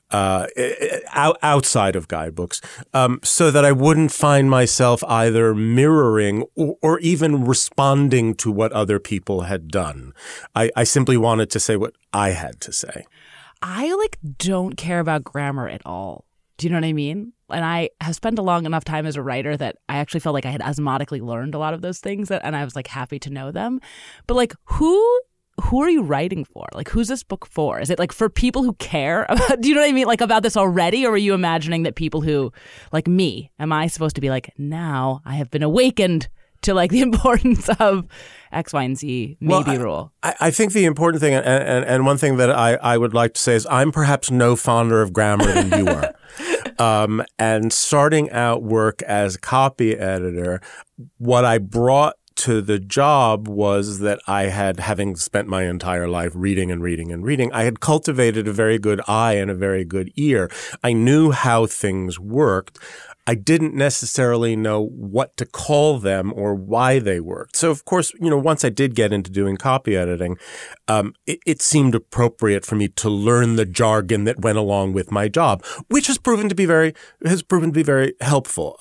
outside of guidebooks, so that I wouldn't find myself either mirroring or even responding to what other people had done. I simply wanted to say what I had to say. I don't care about grammar at all. Do you know what I mean? And I have spent a long enough time as a writer that I actually felt like I had osmotically learned a lot of those things, and I was happy to know them. But who who are you writing for? Like, who's this book for? Is it like for people who care about, do you know what I mean? Like about this already? Or are you imagining that people who, like me, am I supposed to be like, now I have been awakened to like the importance of X, Y, and Z rule? I think the important thing, and one thing that I would like to say is I'm perhaps no fonder of grammar than you are. And starting out work as copy editor, what I brought to the job was that I had, having spent my entire life reading and reading and reading, I had cultivated a very good eye and a very good ear. I knew how things worked. I didn't necessarily know what to call them or why they worked. So, of course, once I did get into doing copy editing, it seemed appropriate for me to learn the jargon that went along with my job, which has proven to be very helpful.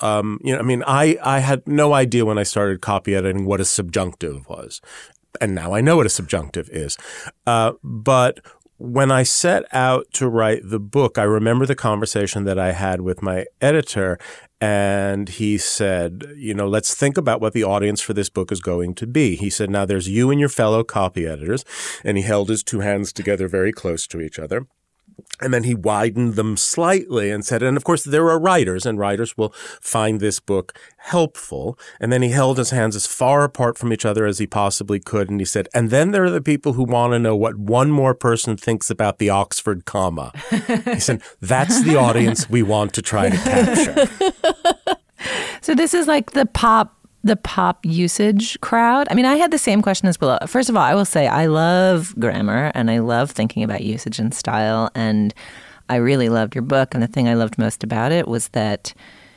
I had no idea when I started copy editing what a subjunctive was. And now I know what a subjunctive is. But when I set out to write the book, I remember the conversation that I had with my editor, and he said, let's think about what the audience for this book is going to be. He said, now there's you and your fellow copy editors, and he held his two hands together very close to each other. And then he widened them slightly and said, and of course there are writers, and writers will find this book helpful. And then he held his hands as far apart from each other as he possibly could. And he said, and then there are the people who want to know what one more person thinks about the Oxford comma. He said, that's the audience we want to try to capture. So this is like the pop usage crowd. I mean, I had the same question as Willow. First of all, I will say I love grammar and I love thinking about usage and style. And I really loved your book. And the thing I loved most about it was that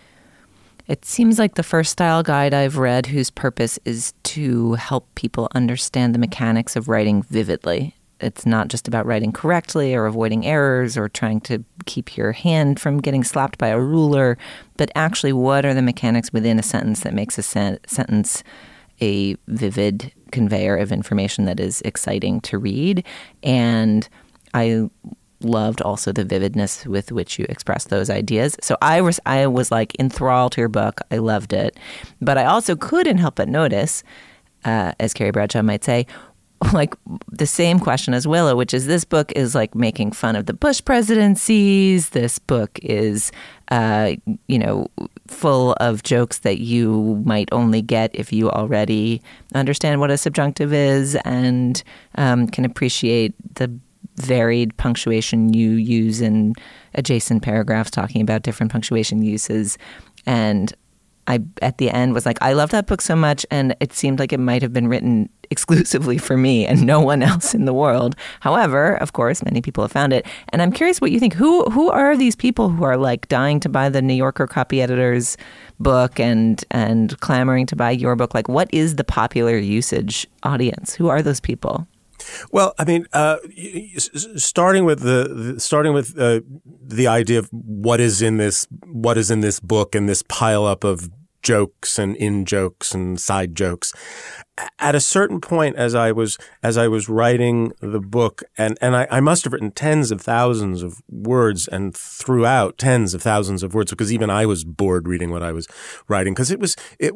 it seems like the first style guide I've read whose purpose is to help people understand the mechanics of writing vividly. It's not just about writing correctly or avoiding errors or trying to keep your hand from getting slapped by a ruler, but actually what are the mechanics within a sentence that makes a sentence a vivid conveyor of information that is exciting to read. And I loved also the vividness with which you express those ideas. So I was like enthralled to your book. I loved it. But I also couldn't help but notice, as Carrie Bradshaw might say, like the same question as Willow, which is this book is like making fun of the Bush presidencies. This book is, full of jokes that you might only get if you already understand what a subjunctive is and can appreciate the varied punctuation you use in adjacent paragraphs talking about different punctuation uses. And I, at the end, was like, I love that book so much, and it seemed like it might have been written exclusively for me and no one else in the world. However, of course, many people have found it. And I'm curious what you think. Who are these people who are like dying to buy the New Yorker copy editor's book and clamoring to buy your book? Like, what is the popular usage audience? Who are those people? Well, I mean, starting with the idea of what is in this book and this pileup of jokes and in jokes and side jokes. At a certain point, as I was writing the book, and I must have written tens of thousands of words and threw out tens of thousands of words because even I was bored reading what I was writing because it was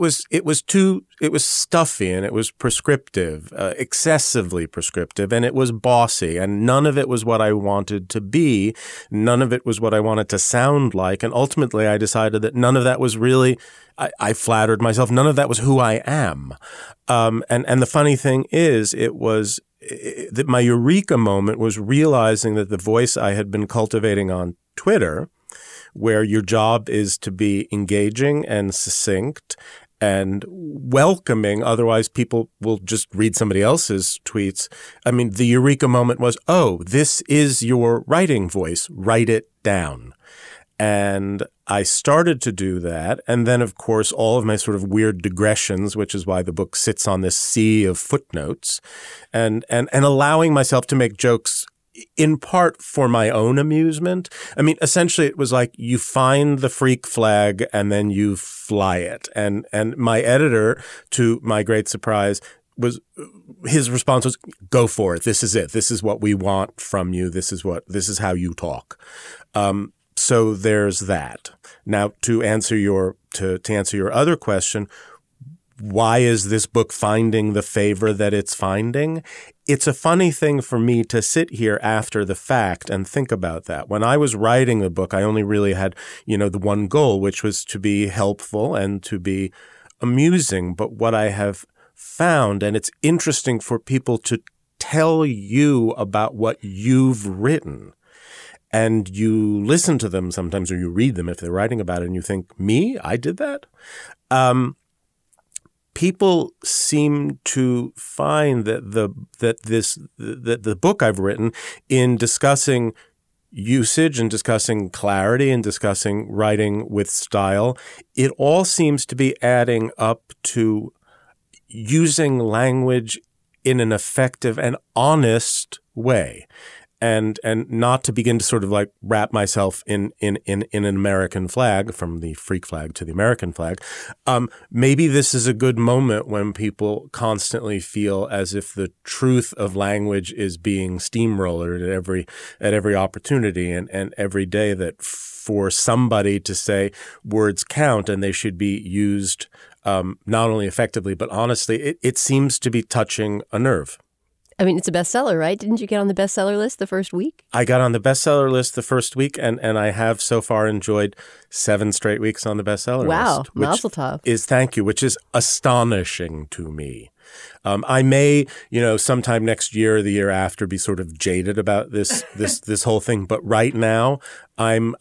stuffy and it was prescriptive, excessively prescriptive, and it was bossy, and none of it was what I wanted to be. None of it was what I wanted to sound like, and ultimately I decided that none of that was really. I flattered myself. None of that was who I am. And the funny thing is, that my eureka moment was realizing that the voice I had been cultivating on Twitter, where your job is to be engaging and succinct and welcoming, otherwise people will just read somebody else's tweets. I mean, the eureka moment was, oh, this is your writing voice. Write it down. And I started to do that. And then, of course, all of my sort of weird digressions, which is why the book sits on this sea of footnotes, and allowing myself to make jokes in part for my own amusement. I mean, essentially, it was like you find the freak flag and then you fly it. And my editor, to my great surprise, his response was, go for it. This is it. This is what we want from you. This is how you talk. So there's that. Now, to answer your other question, why is this book finding the favor that it's finding? It's a funny thing for me to sit here after the fact and think about that. When I was writing the book, I only really had, the one goal, which was to be helpful and to be amusing. But what I have found, and it's interesting for people to tell you about what you've written, and you listen to them sometimes, or you read them if they're writing about it, and you think, me? I did that? People seem to find that the book I've written, in discussing usage and discussing clarity and discussing writing with style, it all seems to be adding up to using language in an effective and honest way. And not to begin to sort of like wrap myself in an American flag, from the freak flag to the American flag. Maybe this is a good moment when people constantly feel as if the truth of language is being steamrollered at every opportunity, and every day, that for somebody to say words count and they should be used not only effectively but honestly, it seems to be touching a nerve. I mean, it's a bestseller, right? Didn't you get on the bestseller list the first week? I got on the bestseller list the first week, and I have so far enjoyed 7 straight weeks on the bestseller list. Wow, mazel tov. Thank you, which is astonishing to me. I may, sometime next year or the year after, be sort of jaded about this whole thing. But right now, I'm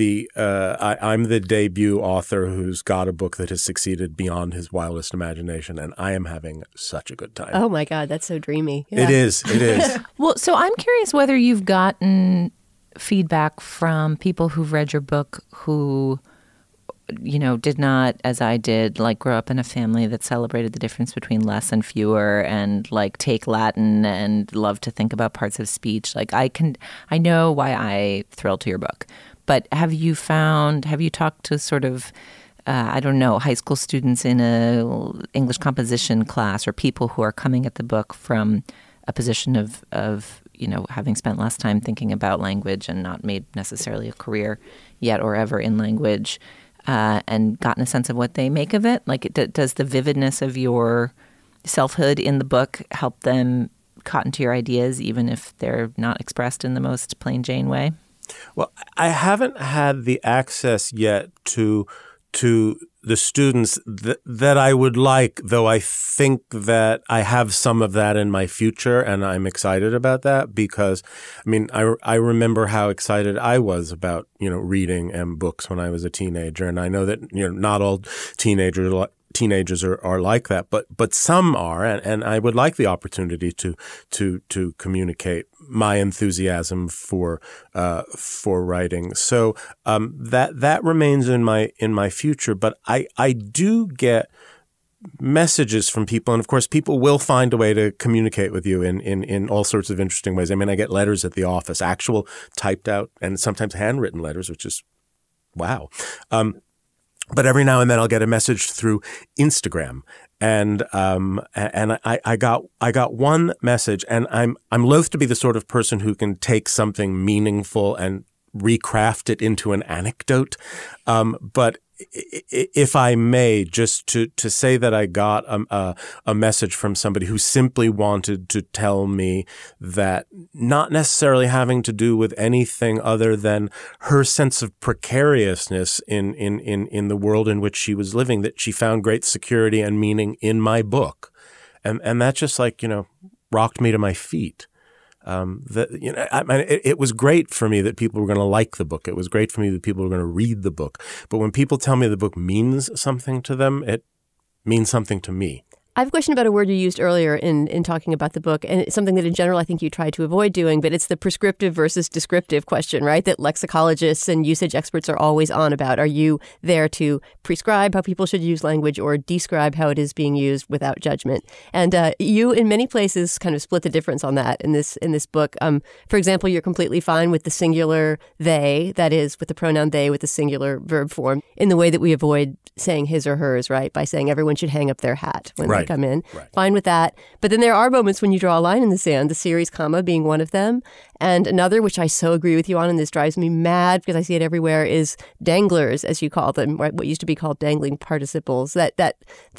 the debut author who's got a book that has succeeded beyond his wildest imagination, and I am having such a good time. Oh my God, that's so dreamy. Yeah. It is. Well, so I'm curious whether you've gotten feedback from people who've read your book who, did not, as I did, like grow up in a family that celebrated the difference between less and fewer, and like take Latin and love to think about parts of speech. Like I know why I thrilled to your book, but have you talked to sort of, high school students in a English composition class, or people who are coming at the book from a position of having spent less time thinking about language and not made necessarily a career yet or ever in language, and gotten a sense of what they make of it? Like, does the vividness of your selfhood in the book help them cotton to your ideas, even if they're not expressed in the most plain Jane way? Well, I haven't had the access yet to the students that I would like, though I think that I have some of that in my future, and I'm excited about that because, I remember how excited I was about, reading and books when I was a teenager, and I know that, not all teenagers are like that, but some are, and I would like the opportunity to communicate my enthusiasm for writing. So that remains in my future. But I do get messages from people, and of course, people will find a way to communicate with you in all sorts of interesting ways. I get letters at the office, actual typed out and sometimes handwritten letters, which is wow. But every now and then I'll get a message through Instagram, and I got one message, and I'm loath to be the sort of person who can take something meaningful and recraft it into an anecdote, but if I may, just to say that I got a message from somebody who simply wanted to tell me that, not necessarily having to do with anything other than her sense of precariousness in the world in which she was living, that she found great security and meaning in my book, and that just rocked me to my feet. It was great for me that people were going to like the book. It was great for me that people were going to read the book. But when people tell me the book means something to them, it means something to me. I have a question about a word you used earlier in talking about the book, and it's something that in general I think you try to avoid doing, but it's the prescriptive versus descriptive question, right? That lexicologists and usage experts are always on about. Are you there to prescribe how people should use language or describe how it is being used without judgment? And you, in many places, kind of split the difference on that in this book. For example, you're completely fine with the singular they, that is, with the pronoun they with the singular verb form, in the way that we avoid saying his or hers, right? By saying everyone should hang up their hat when they come in. Right. Fine with that. But then there are moments when you draw a line in the sand, the series comma being one of them. And another, which I so agree with you on, and this drives me mad because I see it everywhere, is danglers, as you call them, right? What used to be called dangling participles. That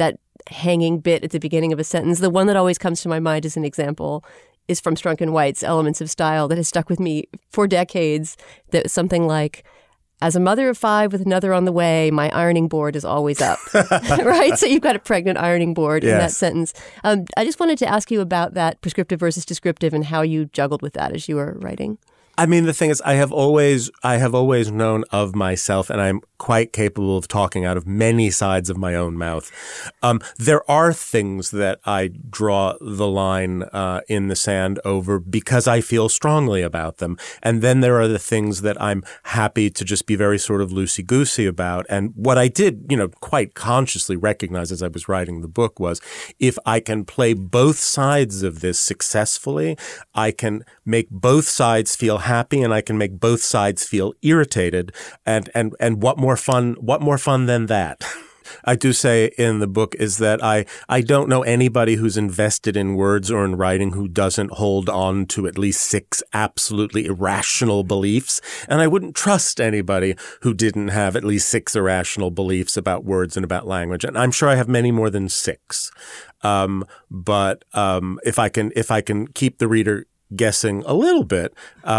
hanging bit at the beginning of a sentence. The one that always comes to my mind as an example is from Strunk and White's Elements of Style that has stuck with me for decades. That was something like, as a mother of 5 with another on the way, my ironing board is always up. Right? So you've got a pregnant ironing board in that sentence. I just wanted to ask you about that prescriptive versus descriptive and how you juggled with that as you were writing. I mean, the thing is, I have always known of myself, and I'm quite capable of talking out of many sides of my own mouth. There are things that I draw the line in the sand over because I feel strongly about them. And then there are the things that I'm happy to just be very sort of loosey-goosey about. And what I did, quite consciously recognize as I was writing the book was, if I can play both sides of this successfully, I can make both sides feel happy and I can make both sides feel irritated. And what more fun than that? I do say in the book is that I don't know anybody who's invested in words or in writing who doesn't hold on to at least 6 absolutely irrational beliefs. And I wouldn't trust anybody who didn't have at least 6 irrational beliefs about words and about language. And I'm sure I have many more than 6. But if I can keep the reader guessing a little bit,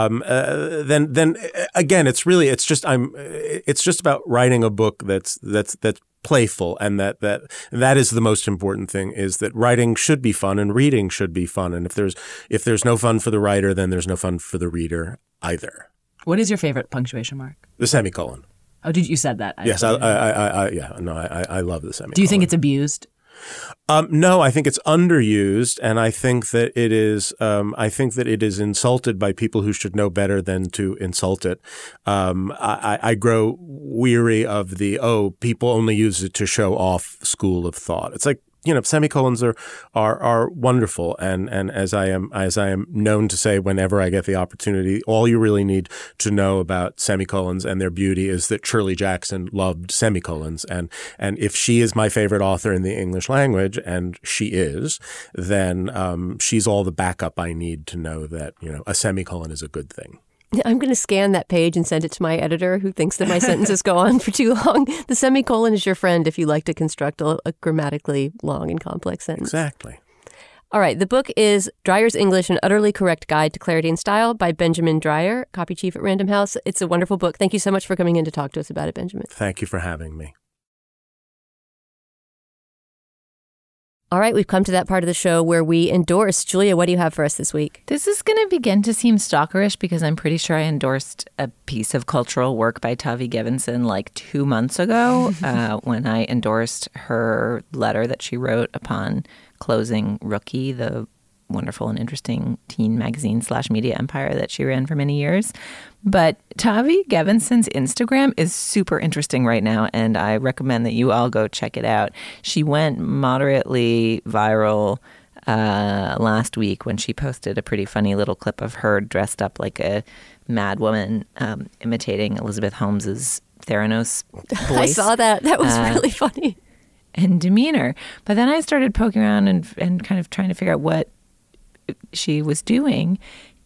then again, it's just about writing a book that's playful, and that is the most important thing, is that writing should be fun and reading should be fun. And if there's no fun for the writer, then there's no fun for the reader either. What is your favorite punctuation mark? The semicolon. Oh, you said that? Yes, I love the semicolon. Do you think it's abused? No, I think it's underused, and I think that it is. I think that it is insulted by people who should know better than to insult it. I grow weary of the people only use it to show off school of thought. It's like, semicolons are wonderful, and as I am known to say whenever I get the opportunity, all you really need to know about semicolons and their beauty is that Shirley Jackson loved semicolons, and if she is my favorite author in the English language, and she is, then she's all the backup I need to know that a semicolon is a good thing. I'm going to scan that page and send it to my editor who thinks that my sentences go on for too long. The semicolon is your friend if you like to construct a grammatically long and complex sentence. Exactly. All right. The book is Dreyer's English, An Utterly Correct Guide to Clarity and Style by Benjamin Dreyer, copy chief at Random House. It's a wonderful book. Thank you so much for coming in to talk to us about it, Benjamin. Thank you for having me. All right, we've come to that part of the show where we endorse. Julia, what do you have for us this week? This is going to begin to seem stalkerish because I'm pretty sure I endorsed a piece of cultural work by Tavi Gevinson like 2 months ago when I endorsed her letter that she wrote upon closing Rookie, the wonderful and interesting teen magazine / media empire that she ran for many years. But Tavi Gevinson's Instagram is super interesting right now, and I recommend that you all go check it out. She went moderately viral last week when she posted a pretty funny little clip of her dressed up like a mad woman imitating Elizabeth Holmes's Theranos voice. I saw that. That was really funny. And demeanor. But then I started poking around and kind of trying to figure out what she was doing,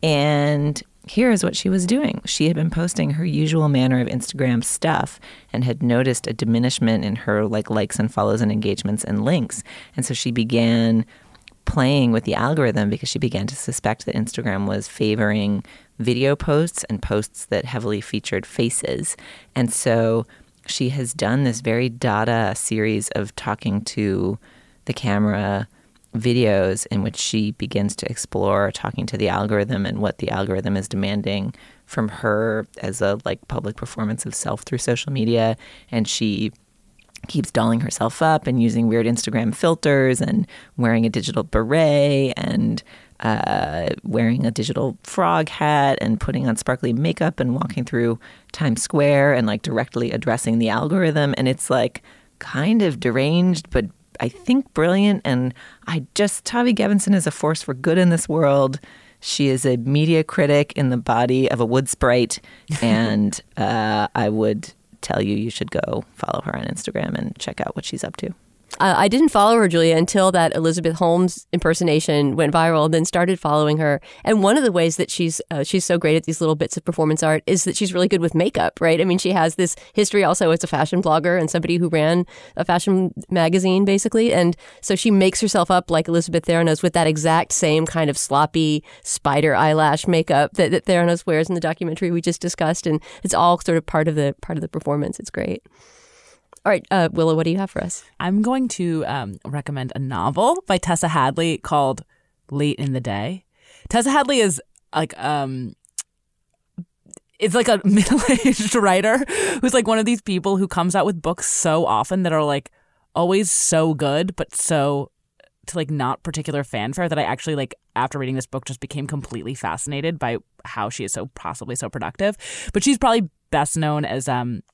and here is what she was doing. She had been posting her usual manner of Instagram stuff and had noticed a diminishment in her likes and follows and engagements and links, and so she began playing with the algorithm because she began to suspect that Instagram was favoring video posts and posts that heavily featured faces. And so she has done this very Dada series of talking to the camera videos in which she begins to explore talking to the algorithm and what the algorithm is demanding from her as a public performance of self through social media. And she keeps dolling herself up and using weird Instagram filters and wearing a digital beret and wearing a digital frog hat and putting on sparkly makeup and walking through Times Square and directly addressing the algorithm. And it's kind of deranged, but I think brilliant. And Tavi Gevinson is a force for good in this world. She is a media critic in the body of a wood sprite. And I would tell you should go follow her on Instagram and check out what she's up to. I didn't follow her, Julia, until that Elizabeth Holmes impersonation went viral, and then started following her. And one of the ways that she's so great at these little bits of performance art is that she's really good with makeup, right? I mean, she has this history also as a fashion blogger and somebody who ran a fashion magazine, basically. And so she makes herself up like Elizabeth Theranos with that exact same kind of sloppy spider eyelash makeup that Theranos wears in the documentary we just discussed. And it's all sort of part of the performance. It's great. All right, Willa, what do you have for us? I'm going to recommend a novel by Tessa Hadley called Late in the Day. Tessa Hadley is like it's like a middle-aged writer who's like one of these people who comes out with books so often that are like always so good, but so to like not particular fanfare that I actually like after reading this book just became completely fascinated by how she is so possibly so productive. But she's probably best known as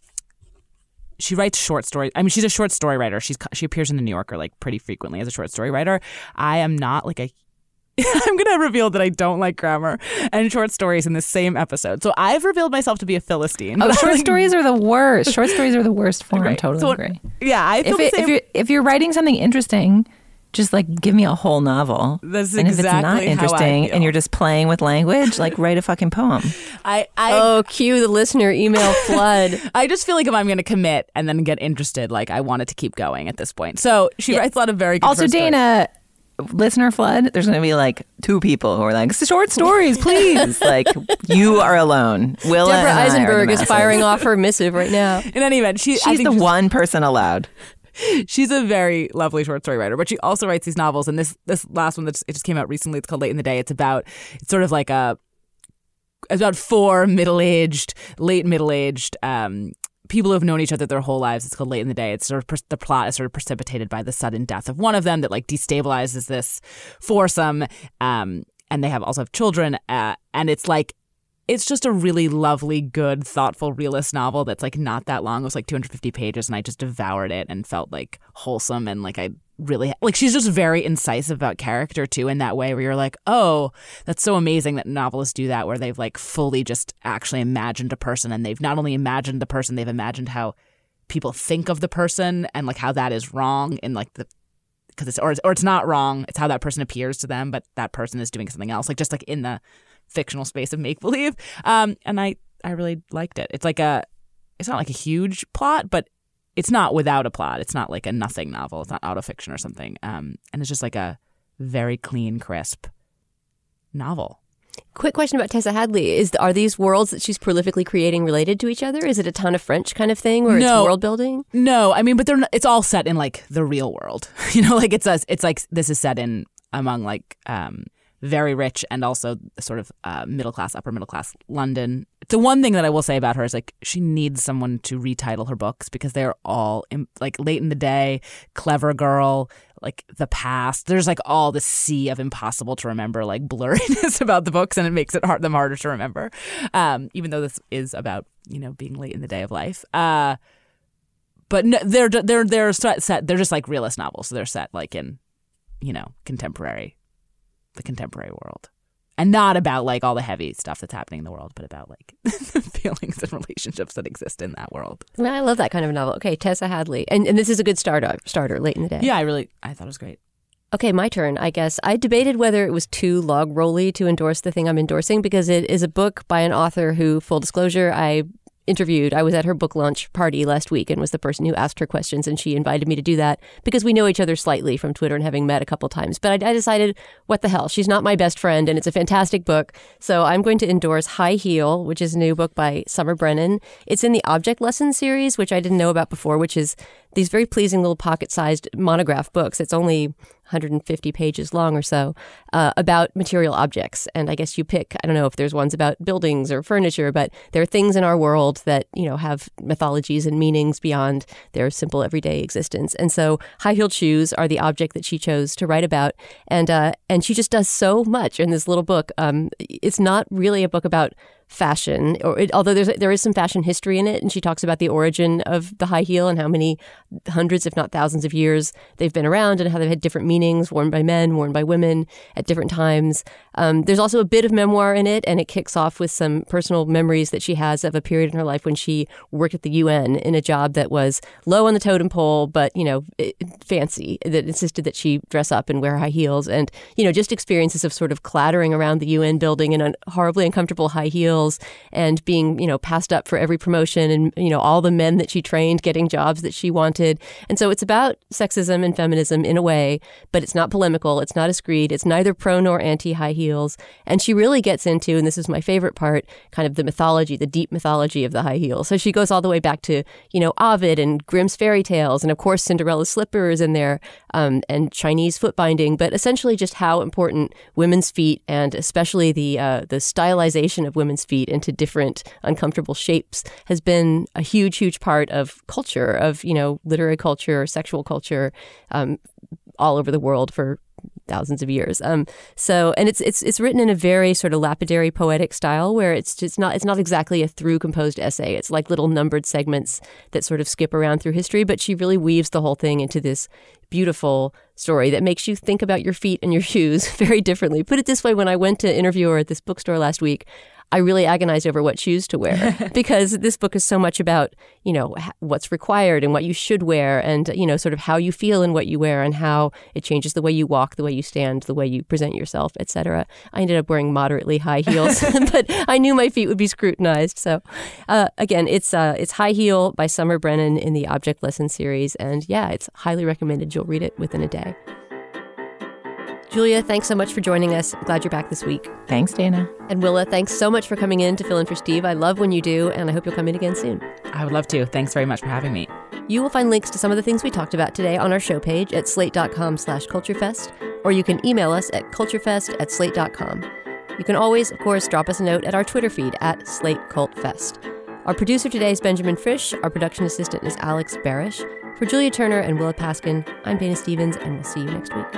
she writes short stories. I mean, she's a short story writer. She appears in the New Yorker like pretty frequently as a short story writer. I am not like I'm going to reveal that I don't like grammar and short stories in the same episode. So I've revealed myself to be a Philistine. Oh, short stories are the worst. Short stories are the worst form. Right. Totally agree. Yeah, I feel the same. If you're writing something interesting, just like give me a whole novel. That's and exactly if it's not interesting how I feel. And you're just playing with language, like write a fucking poem. Cue the listener email flood. I just feel like if I'm going to commit and then get interested, like I want it to keep going at this point. So she writes a lot of very good Also, Dana, listener flood, there's going to be like 2 people who are like, short stories, please. Like, you are alone. Willa Deborah and Eisenberg I is firing off her missive right now. In any event, she's the one person allowed. She's a very lovely short story writer, but she also writes these novels. And this last one it just came out recently, it's called Late in the Day. It's sort of like it's about 4 late middle-aged people who have known each other their whole lives. It's called Late in the Day. It's sort of the plot is sort of precipitated by the sudden death of one of them that like destabilizes this foursome, and they also have children. And it's like it's just a really lovely, good, thoughtful, realist novel that's like not that long. It was like 250 pages, and I just devoured it and felt like wholesome and like I really like. She's just very incisive about character too, in that way where you're like, oh, that's so amazing that novelists do that, where they've like fully just actually imagined a person, and they've not only imagined the person, they've imagined how people think of the person and like how that is wrong in like because it's not wrong. It's how that person appears to them, but that person is doing something else, like just like in the fictional space of make-believe. And I really liked it. It's not like a huge plot, but it's not without a plot. It's not like a nothing novel. It's not autofiction or something. And it's just like a very clean, crisp novel. Quick question about Tessa Hadley. Are these worlds that she's prolifically creating related to each other? Is it a ton of French kind of thing where it's world building? No, I mean, but it's all set in like the real world. You know, like it's like this is set in among like very rich and also sort of middle class, upper middle class London. The one thing that I will say about her is like she needs someone to retitle her books because they're all like Late in the Day, Clever Girl, like The Past. There's like all this sea of impossible to remember like blurriness about the books, and it makes them harder to remember. Even though this is about being late in the day of life. But no, they're set. They're just like realist novels. So they're set like in the contemporary world, and not about like all the heavy stuff that's happening in the world, but about like the feelings and relationships that exist in that world. Well, I love that kind of novel. Okay, Tessa Hadley, and this is a good starter Late in the Day. Yeah, I thought it was great. Okay, my turn, I guess. I debated whether it was too log rolly to endorse the thing I'm endorsing because it is a book by an author who, full disclosure, I interviewed. I was at her book launch party last week and was the person who asked her questions, and she invited me to do that because we know each other slightly from Twitter and having met a couple times. But I decided, what the hell? She's not my best friend, and it's a fantastic book. So I'm going to endorse High Heel, which is a new book by Summer Brennan. It's in the Object Lesson series, which I didn't know about before, which is these very pleasing little pocket-sized monograph books. It's only 150 pages long or so, about material objects. And I guess you pick, I don't know if there's ones about buildings or furniture, but there are things in our world that, have mythologies and meanings beyond their simple everyday existence. And so high-heeled shoes are the object that she chose to write about. And she just does so much in this little book. It's not really a book about fashion, although there is some fashion history in it, and she talks about the origin of the high heel and how many hundreds, if not thousands of years they've been around and how they've had different meanings, worn by men, worn by women at different times. There's also a bit of memoir in it, and it kicks off with some personal memories that she has of a period in her life when she worked at the UN in a job that was low on the totem pole, but, fancy, that insisted that she dress up and wear high heels, and, just experiences of sort of clattering around the UN building in horribly uncomfortable high heels and being, passed up for every promotion and, all the men that she trained getting jobs that she wanted. And so it's about sexism and feminism in a way, but it's not polemical. It's not a screed. It's neither pro nor anti high heels. And she really gets into, and this is my favorite part, kind of the mythology, the deep mythology of the high heel. So she goes all the way back to, Ovid and Grimm's fairy tales, and of course Cinderella's slippers in there, and Chinese foot binding, but essentially just how important women's feet and especially the stylization of women's feet into different uncomfortable shapes has been a huge, huge part of culture, of, literary culture, sexual culture, all over the world for thousands of years. And it's written in a very sort of lapidary poetic style where it's not exactly a through composed essay. It's like little numbered segments that sort of skip around through history, but she really weaves the whole thing into this beautiful story that makes you think about your feet and your shoes very differently. Put it this way, when I went to interview her at this bookstore last week, I really agonized over what shoes to wear because this book is so much about, what's required and what you should wear and, sort of how you feel in what you wear and how it changes the way you walk, the way you stand, the way you present yourself, etc. I ended up wearing moderately high heels, but I knew my feet would be scrutinized. So again, it's High Heel by Summer Brennan in the Object Lesson series. And yeah, it's highly recommended. You'll read it within a day. Julia, thanks so much for joining us. Glad you're back this week. Thanks, Dana. And Willa, thanks so much for coming in to fill in for Steve. I love when you do, and I hope you'll come in again soon. I would love to. Thanks very much for having me. You will find links to some of the things we talked about today on our show page at slate.com/culturefest, or you can email us at culturefest@slate.com. You can always, of course, drop us a note at our Twitter feed at SlateCultFest. Our producer today is Benjamin Frisch. Our production assistant is Alex Barish. For Julia Turner and Willa Paskin, I'm Dana Stevens, and we'll see you next week.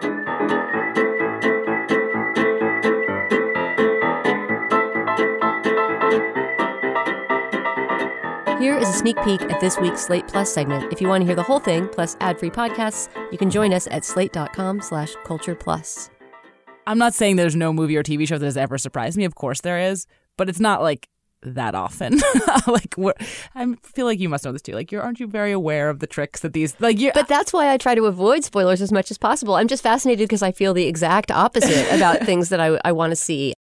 Here is a sneak peek at this week's Slate Plus segment. If you want to hear the whole thing, plus ad-free podcasts, you can join us at slate.com/cultureplus. I'm not saying there's no movie or TV show that has ever surprised me. Of course there is, but it's not like that often. I feel like you must know this too. Aren't you very aware of the tricks that these But that's why I try to avoid spoilers as much as possible. I'm just fascinated because I feel the exact opposite about things that I want to see.